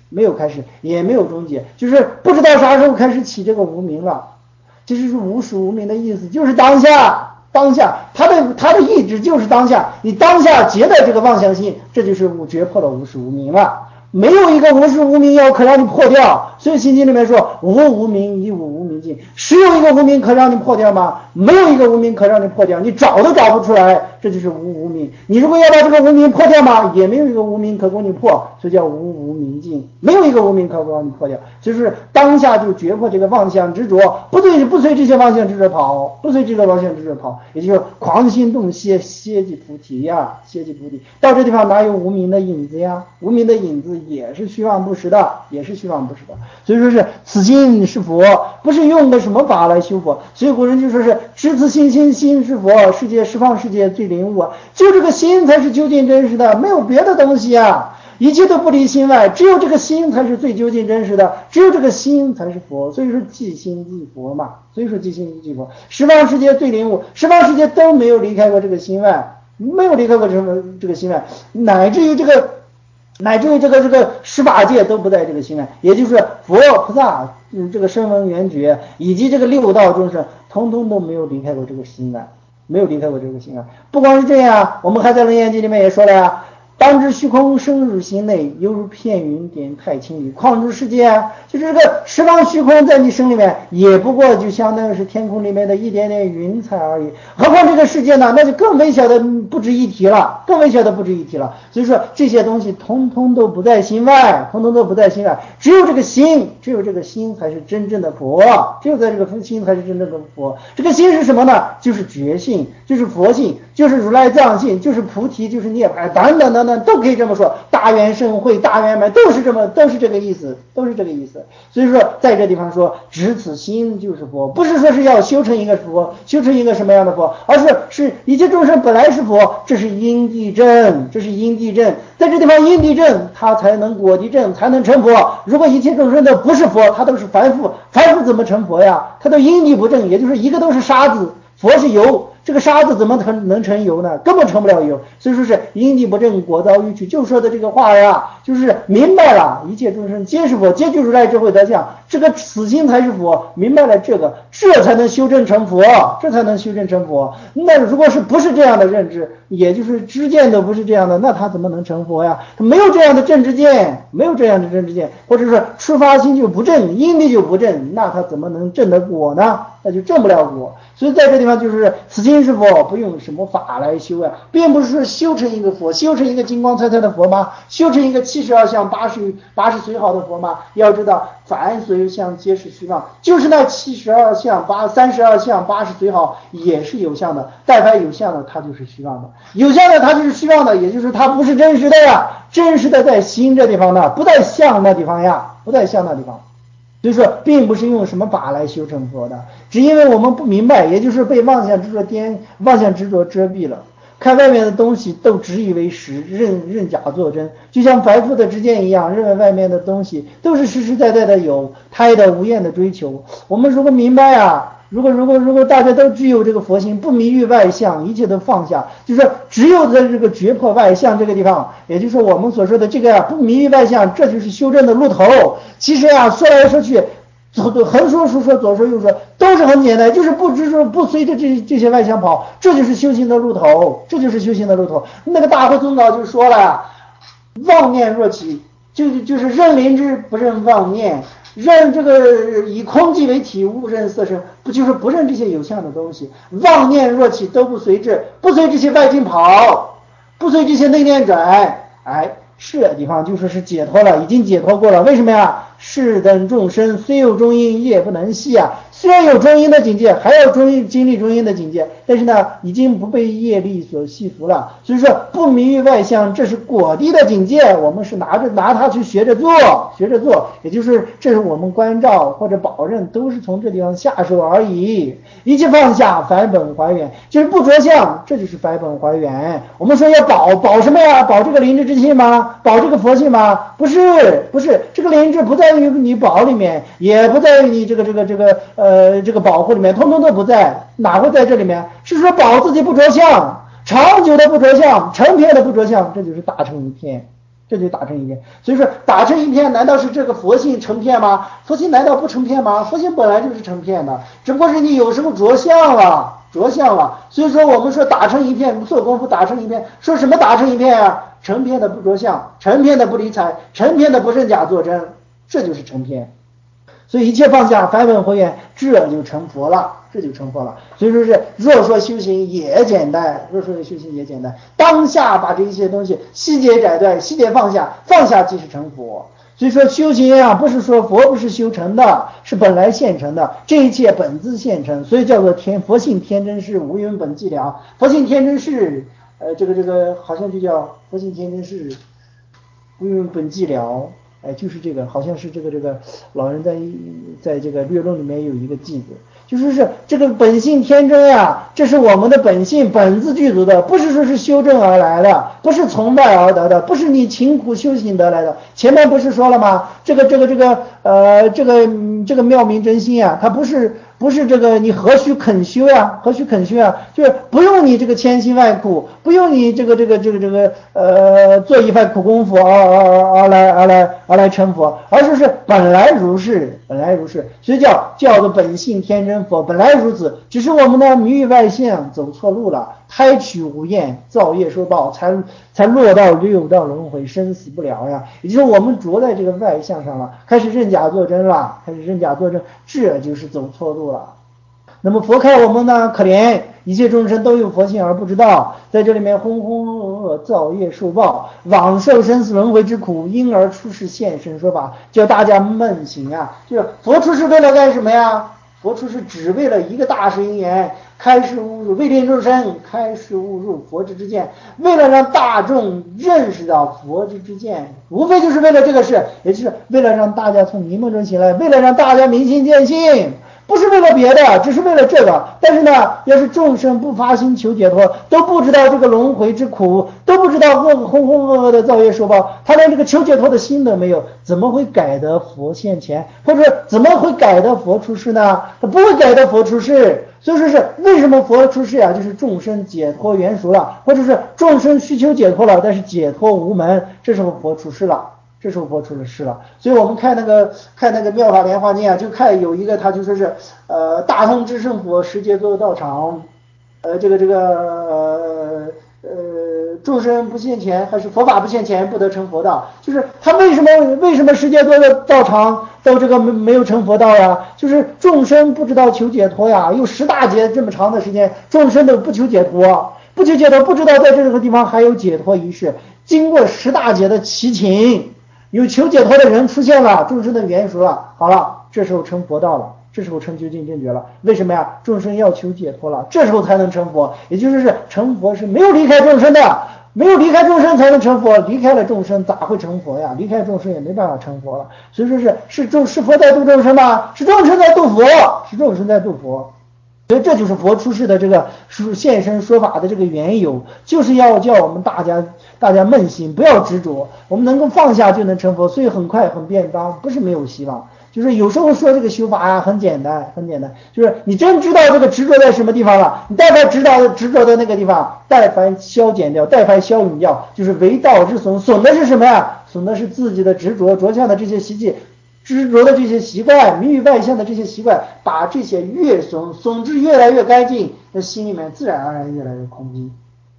没有开始，也没有终结，就是不知道啥时候开始起这个无明了。这就是无始无明的意思，就是当下，当下，他的他的意志就是当下，你当下结的这个妄想心，这就是觉破了无始无明了。没有一个无始无明药可让你破掉，所以心经里面说无无明亦无无明尽，实有一个无明可让你破掉吗？没有一个无明可让你破掉，你找都找不出来，这就是无无明。你如果要把这个无明破掉吗？也没有一个无明可供你破，所以叫无无明尽，没有一个无明可让你破掉，就是当下就觉破这个妄想执着，不对不随这些妄想执着跑，不随这个妄想执着跑，也就是狂心动歇，歇即菩提呀，歇即菩提。到这地方哪有无明的影子呀？无明的影子也是虚妄不实的，也是虚妄不实的。所以说是此心是佛，不是用的什么法来修佛。所以古人就说是知此心心心是佛，世界十方世界最灵悟啊，就这个心才是究竟真实的，没有别的东西啊。一切都不离心外，只有这个心才是最究竟真实的，只有这个心才是佛。所以说即心即佛嘛，所以说即心即佛，十方世界最灵悟，十方世界都没有离开过这个心外，没有离开过这个这个心外，乃至于这个乃至于这个这个十法界都不在这个心外，也就是佛菩萨、嗯、这个声闻缘觉以及这个六道众生，统统都没有离开过这个心外，没有离开过这个心外。不光是这样，我们还在楞严经里面也说了呀，当知虚空生入心内，犹如片云点太清雨，旷诸世界啊，就是这个十方虚空在你心里面，也不过就相当于是天空里面的一点点云彩而已。何况这个世界呢，那就更微小的不值一提了，更微小的不值一提了。所以说这些东西通通都不在心外，通通都不在心外，只有这个心，只有这个心才是真正的佛，只有在这个心才是真正的佛。这个心是什么呢？就是觉性，就是佛性，就是如来藏性，就是菩提，就是涅槃，等等等等，都可以这么说。大圆盛会、大圆满都是这么，都是这个意思，都是这个意思。所以说在这地方说执此心就是佛，不是说是要修成一个佛，修成一个什么样的佛，而是是一切众生本来是佛，这是因地正，这是因地正，在这地方因地正，他才能果地正，才能成佛。如果一切众生都不是佛，他都是凡夫，凡夫怎么成佛呀？他都因地不正，也就是一个都是沙子，佛是油，这个沙子怎么能能成油呢？根本成不了油。所以说是因地不正，果遭欲取，就说的这个话呀，就是明白了一切众生皆是佛，皆具如来智慧德相，这个此心才是佛。明白了这个，这才能修正成佛，这才能修正成佛。那如果是不是这样的认知，也就是知见都不是这样的，那他怎么能成佛呀？他没有这样的正知见，没有这样的正知见，或者说出发心就不正，因地就不正，那他怎么能正得果呢？那就正不了果。所以在这地方就是此心是佛，不用什么法来修啊，并不是说修成一个佛，修成一个金光灿灿的佛吗？修成一个七十二相八十八十随好的佛吗？要知道凡所有相皆是虚妄，就是那七十二相八三十二相八十随好也是有相的，但凡有相的它就是虚妄的，有相的它就是虚妄的，也就是它不是真实的呀，真实的在心这地方呢，不在相那地方呀，不在相那地方。所以说并不是用什么法来修成佛的，只因为我们不明白，也就是被妄想执着颠妄想执着遮蔽了，看外面的东西都执以为实，认认假作真，就像凡夫的知见一样，认为外面的东西都是实实在在的有，胎的无厌的追求。我们如果明白啊，如果如果如果大家都具有这个佛心，不迷于外相，一切都放下，就是说只有在这个觉破外相这个地方，也就是我们所说的这个啊，不迷于外相，这就是修正的路头。其实啊，说来说去，横说竖说左说右说，都是很简单，就是不执着不随着这这些外相跑，这就是修行的路头，这就是修行的路头。那个大会宗导就说了，妄念若起，就就是认灵知不认妄念，认这个以空寂为体，勿认色声，不就是不认这些有相的东西。妄念若起都不随之，不随这些外境跑，不随这些内念转，哎，这地方就说是解脱了，已经解脱过了。为什么呀？是等众生虽有中阴业不能息啊，虽然有中阴的境界，还要中阴经历中阴的境界，但是呢，已经不被业力所系服了。所以说不迷于外相，这是果地的境界，我们是拿着拿它去学着做，学着做，也就是这是我们关照或者保证都是从这地方下手而已。一切放下，返本还原，就是不着相，这就是返本还原。我们说要保保什么呀？保这个灵智之性吗？保这个佛性吗？不是，不是，这个灵智不在于你保里面，也不在于你这个这个这个呃这个保护里面，通通都不在，哪会在这里面？是说保自己不着相，长久的不着相，成片的不着相，这就是大成一片， 这就打成一片。所以说打成一片，难道是这个佛性成片吗？佛性难道不成片吗？佛性本来就是成片的，只不过是你有时候着相了，着相了。所以说我们说打成一片，做功夫打成一片，说什么打成一片啊？成片的不着相，成片的不理睬，成片的不认假作真，这就是成片。所以一切放下，返本回原，这就成佛了，这就成佛了。所以说是若说修行也简单，若说修行也简单，当下把这一些东西细节斩断，细节放下，放下即是成佛。所以说修行啊，不是说佛不是修成的，是本来现成的，这一切本自现成，所以叫做天佛性天真是无云本寂了。佛性天真是呃这个这个好像就叫佛性天真是无云本寂了。哎，就是这个，好像是这个这个老人在在这个略论里面有一个记子，就是是这个本性天真呀，这是我们的本性本自具足的，不是说是修正而来的，不是从外而得的，不是你勤苦修行得来的。前面不是说了吗？这个这个这个呃这个这个妙明真心啊，它不是不是这个你何须肯修呀？何须肯修呀？就是不用你这个千辛万苦，不用你这个这个这个这个呃做一番苦功夫而而而来而来而来成佛，而是是本来如是，本来如是，所以叫叫做本性天真佛，本来如此。只是我们的迷于外相，走错路了，胎取无厌，造业受报，才才落到六道轮回，生死不了呀。也就是我们着在这个外相上了，开始认假作真了，开始认假作真，这就是走错路了。那么佛看我们呢，可怜一切众生都有佛性而不知道，在这里面轰轰噩噩，造业受报，往受生死轮回之苦，因而出世现身说法，叫大家梦醒啊。就是佛出世为了干什么呀？佛出世只为了一个大事因缘，开示悟入，为令众生开示悟入佛之之见，为了让大众认识到佛之之见，无非就是为了这个事，也就是为了让大家从迷梦中醒来，为了让大家明心见性，不是为了别的，只是为了这个。但是呢，要是众生不发心求解脱，都不知道这个轮回之苦，都不知道噩轰轰噩噩的造业受报，他连这个求解脱的心都没有，怎么会改得佛现前，或者怎么会改得佛出世呢？他不会改得佛出世。所以说是为什么佛出世啊？就是众生解脱圆熟了，或者是众生需求解脱了，但是解脱无门，这时候佛出世了，这时候佛出了世了。所以我们看那个看那个妙法莲华经啊，就看有一个他就说是呃大通智胜佛十劫作道场，呃这个这个呃呃众生不现前，还是佛法不现前，不得成佛道。就是他为什么为什么十劫作的道场到这个没没有成佛道呀？就是众生不知道求解脱呀，有十大劫这么长的时间，众生都不求解脱，不求解脱，不知道在这个地方还有解脱一事。经过十大劫的祈请，有求解脱的人出现了，众生的圆熟了，好了，这时候成佛道了，这时候成究竟正觉了。为什么呀？众生要求解脱了，这时候才能成佛。也就是是成佛是没有离开众生的，没有离开众生才能成佛，离开了众生咋会成佛呀？离开众生也没办法成佛了。所以说是是众是佛在度众生吗？是众生在度佛，是众生在度佛。所以这就是佛出世的这个现身说法的这个缘由，就是要叫我们大家大家扪心，不要执着，我们能够放下就能成佛。所以很快很便当，不是没有希望。就是有时候说这个修法啊很简单很简单，就是你真知道这个执着在什么地方了，你但凡知道执着的那个地方，但凡消减掉，但凡消弭掉，就是为道之损。损的是什么呀？损的是自己的执着，着相的这些习气，执着的这些习惯，迷于外相的这些习惯，把这些越损损至越来越干净，那心里面自然而然越来越空寂。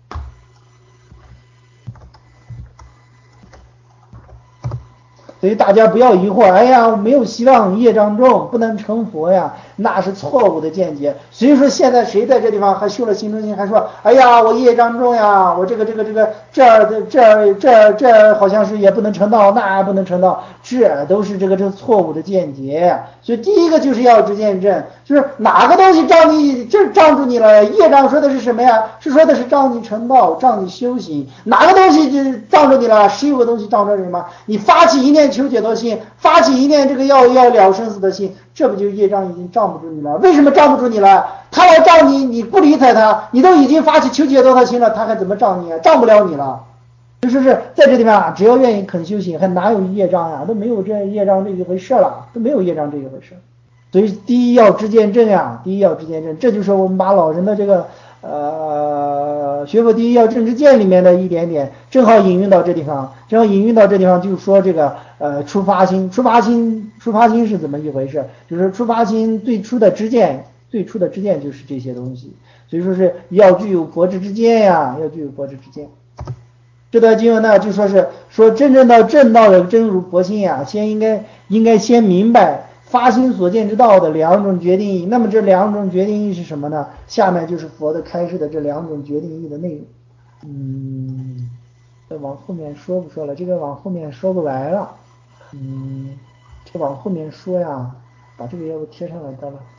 所以大家不要疑惑，哎呀，没有希望，业障重，不能成佛呀，那是错误的见解。所以说现在谁在这地方还修了心中心，还说，哎呀，我业障重呀，我这个这个这个这儿这儿这儿这儿好像是也不能成道，那不能成道，这都是这个这个错误的见解。所以第一个就是要知见正，就是哪个东西障你，这障住你了？业障说的是什么呀？是说的是障你成道，障你修行。哪个东西就障住你了？十有个东西障住你吗？你发起一念求解脱心，发起一念这个要要了生死的心，这不就业障已经障不住你了？为什么障不住你了？他来障你，你不理睬他，你都已经发起求解脱的心了，他还怎么障你啊？障不了你了。就是是在这地方，只要愿意肯修行，还哪有业障呀？都没有这业障这一回事了，都没有业障这一回事。所以第一要知见正呀，第一要知见正，这就是我们把老人的这个呃学佛第一要正知见里面的一点点，正好引用到这地方，正好引用到这地方就说这个呃出发心，出发心，出发心是怎么一回事？就是出发心最初的知见，最初的知见就是这些东西，所以说是要具有佛智之见呀，要具有佛智之见。这段经文呢就说是说真正到正道的真如佛心呀，先应该应该先明白发心所见之道的两种决定义。那么这两种决定义是什么呢？下面就是佛的开示的这两种决定义的内容。嗯，再往后面说不说了？这个往后面说不来了。嗯，这往后面说呀，把这个要不贴上来得了。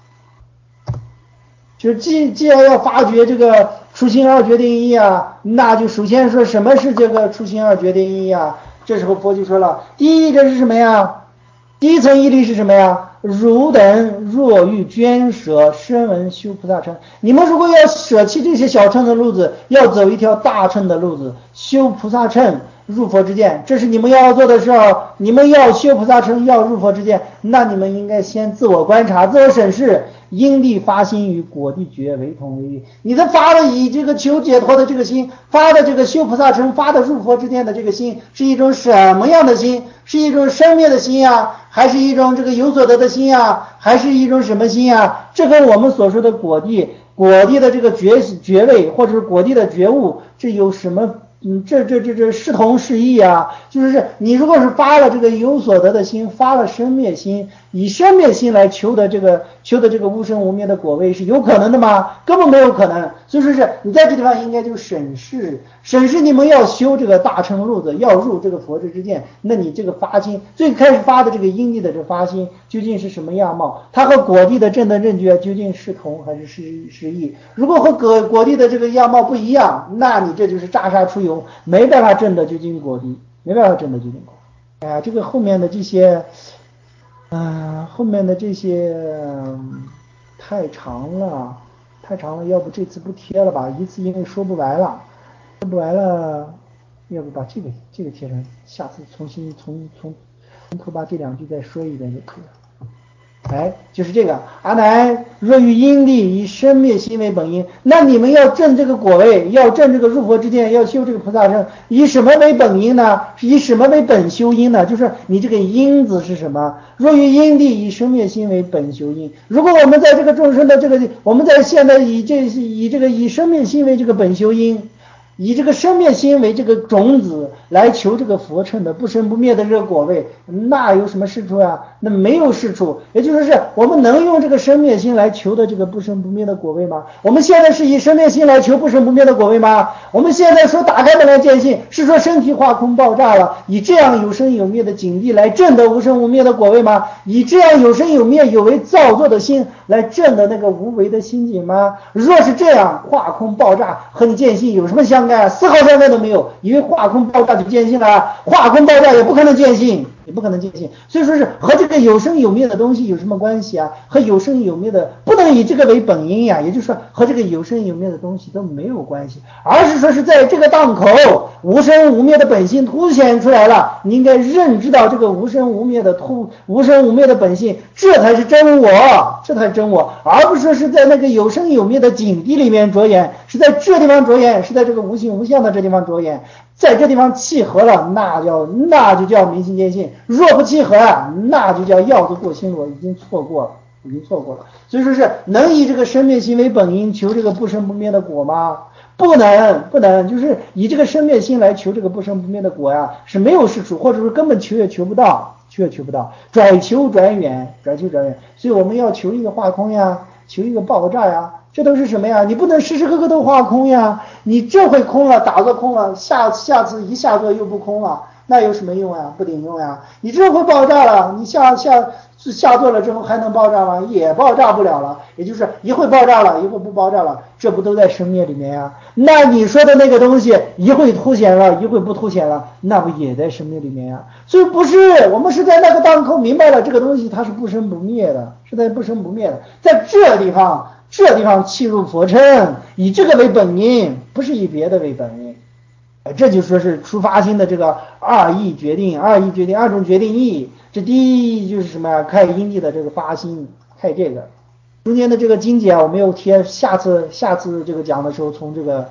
就是既既然要发掘这个初心二决定义啊，那就首先说什么是这个初心二决定义啊？这时候佛就说了，第一这是什么呀？第一层义理是什么呀？汝等若欲捐舍声闻修菩萨乘，你们如果要舍弃这些小乘的路子，要走一条大乘的路子，修菩萨乘入佛之见，这是你们要做的时候，你们要修菩萨乘，要入佛之见，那你们应该先自我观察，自我审视，因地发心与果地觉为同为异。你的发的以这个求解脱的这个心，发的这个修菩萨乘，发的入佛之见的这个心，是一种什么样的心？是一种生灭的心呀，还是一种这个有所得的心呀，还是一种什么心呀？这跟我们所说的果地果地的这个觉觉位，或者是果地的觉悟，这有什么嗯，这这这这视同视异啊！就是你如果是发了这个有所得的心，发了生灭心，以生灭心来求的这个求的这个无生无灭的果位，是有可能的吗？根本没有可能。所以说是你在这地方应该就审视审视，你们要修这个大乘路子，要入这个佛智之见，那你这个发心最开始发的这个因地的这发心究竟是什么样貌？它和果地的正等正觉究竟是同还是是是异？如果和果果地的这个样貌不一样，那你这就是诈杀出游，没办法证得究竟果地，没办法证得究竟果地。哎呀，这个后面的这些嗯、呃，后面的这些、嗯、太长了太长了，要不这次不贴了吧，一次因为说不完了说不完了，要不把这个这个贴上，下次重新从从从头把这两句再说一遍就可以了。哎，就是这个阿难若于因地以生灭心为本因，那你们要证这个果位，要证这个入佛之见，要修这个菩萨乘，以什么为本因呢？是以什么为本修因呢？就是你这个因子是什么？若于因地以生灭心为本修因，如果我们在这个众生的这个，我们在现在以这以这个以生灭心为这个本修因，以这个生灭心为这个种子来求这个佛乘的不生不灭的这个果位，那有什么事处啊？那没有事处。也就是说，我们能用这个生灭心来求的这个不生不灭的果位吗？我们现在是以生灭心来求不生不灭的果位吗？我们现在说打开本来见性，是说身体化空爆炸了，以这样有生有灭的境地来证得无生无灭的果位吗？以这样有生有灭有为造作的心来证得那个无为的心境吗？若是这样，化空爆炸和你见性有什么相干？丝毫相干都没有。因为化空爆炸就见性了，化空爆炸也不可能见性，也不可能见性。所以说是和这个有生有灭的东西有什么关系啊？和有生有灭的不能以这个为本因呀，也就是说和这个有生有灭的东西都没有关系，而是说是在这个档口无生无灭的本性凸显出来了，你应该认知到这个无生无灭的突无生无灭的本性，这才是真我，这才是真我，而不是说是在那个有生有灭的境地里面着眼，是在这地方着眼，是在这个无形无相的这地方着眼，在这地方契合了，那叫那就叫明心见性；若不契合啊，那就叫要子过心罗，已经错过了，已经错过了。所以说是能以这个生灭心为本因求这个不生不灭的果吗？不能，不能，就是以这个生灭心来求这个不生不灭的果呀，是没有事处，或者说根本求也求不到，求也求不到，转求转远，转求转远。所以我们要求一个化空呀，求一个爆炸呀。这都是什么呀？你不能时时刻刻都化空呀！你这回空了，打坐空了，下下次一下坐又不空了，那有什么用呀？不顶用呀！你这回爆炸了，你下下下坐了之后还能爆炸吗？也爆炸不了了。也就是一会爆炸了，一会不爆炸了，这不都在生灭里面呀？那你说的那个东西一会凸显了，一会不凸显了，那不也在生灭里面呀？所以不是，我们是在那个当口明白了这个东西它是不生不灭的，是在不生不灭的，在这地方。这地方契入佛乘，以这个为本因，不是以别的为本因。这就说是出发心的这个二义决定，二义决定，二种决定义。这第一义就是什么呀？开因地的这个发心，开这个中间的这个经节啊，我没有贴，下次下次这个讲的时候从这个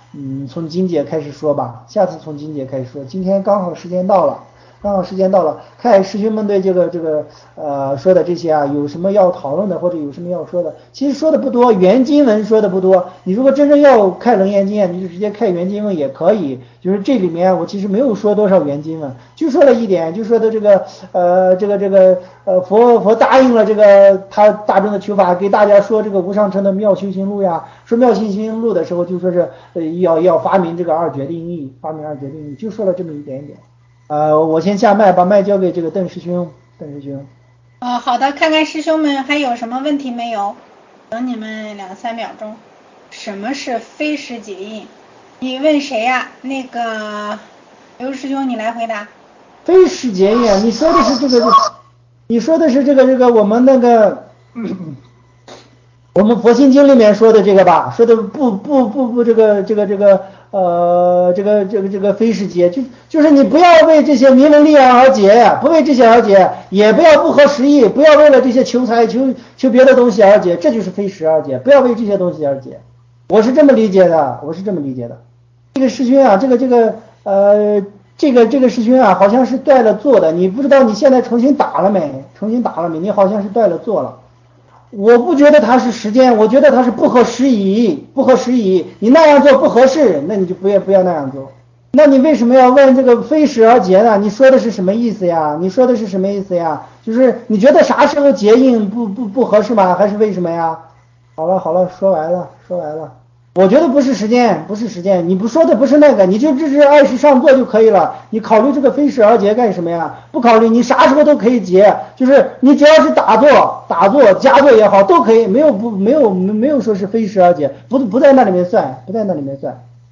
嗯，从经解开始说吧，下次从经解开始说，今天刚好时间到了。刚好时间到了，看师兄们对这个这个呃说的这些啊，有什么要讨论的，或者有什么要说的？其实说的不多，原经文说的不多。你如果真正要看楞严经，你就直接看原经文也可以。就是这里面我其实没有说多少原经文，就说了一点，就说的这个呃这个这个呃佛佛答应了这个他大众的求法，给大家说这个无上乘的妙修行路呀。说妙修行路的时候，就说是呃要要发明这个二决定义，发明二决定义，就说了这么一点点。呃，我先下麦，把麦交给这个邓师兄。邓师兄。 哦，好的，看看师兄们还有什么问题没有？等你们两三秒钟。什么是非时解印？你问谁呀、啊？那个刘师兄，你来回答。 非时解印，你说的是这个，你说的是这个这个我们那个，嗯、我们佛心经里面说的这个吧？说的不不不不这个这个这个。呃，这个这个这个非时解，就就是你不要为这些名闻利养而解，不为这些而解，也不要不合时宜，不要为了这些求财求求别的东西而解，这就是非时而解，不要为这些东西而解。我是这么理解的，我是这么理解的。这个师兄啊，这个这个呃，这个这个师兄啊，好像是断了座的，你不知道你现在重新打了没？重新打了没？你好像是断了座了。我不觉得它是时间，我觉得它是不合时宜，不合时宜。你那样做不合适，那你就不要不要那样做。那你为什么要问这个非时而结呢？你说的是什么意思呀？你说的是什么意思呀？就是你觉得啥时候结印不不不合适吗？还是为什么呀？好了好了，说完了说完了。我觉得不是时间，不是时间，你不说的不是那个，你就只是按时上座就可以了。你考虑这个非时而结干什么呀？不考虑，你啥时候都可以结，就是你只要是打坐、打坐、加坐也好，都可以，没有不没有没有说是非时而结，不不在那里面算，不在那里面算。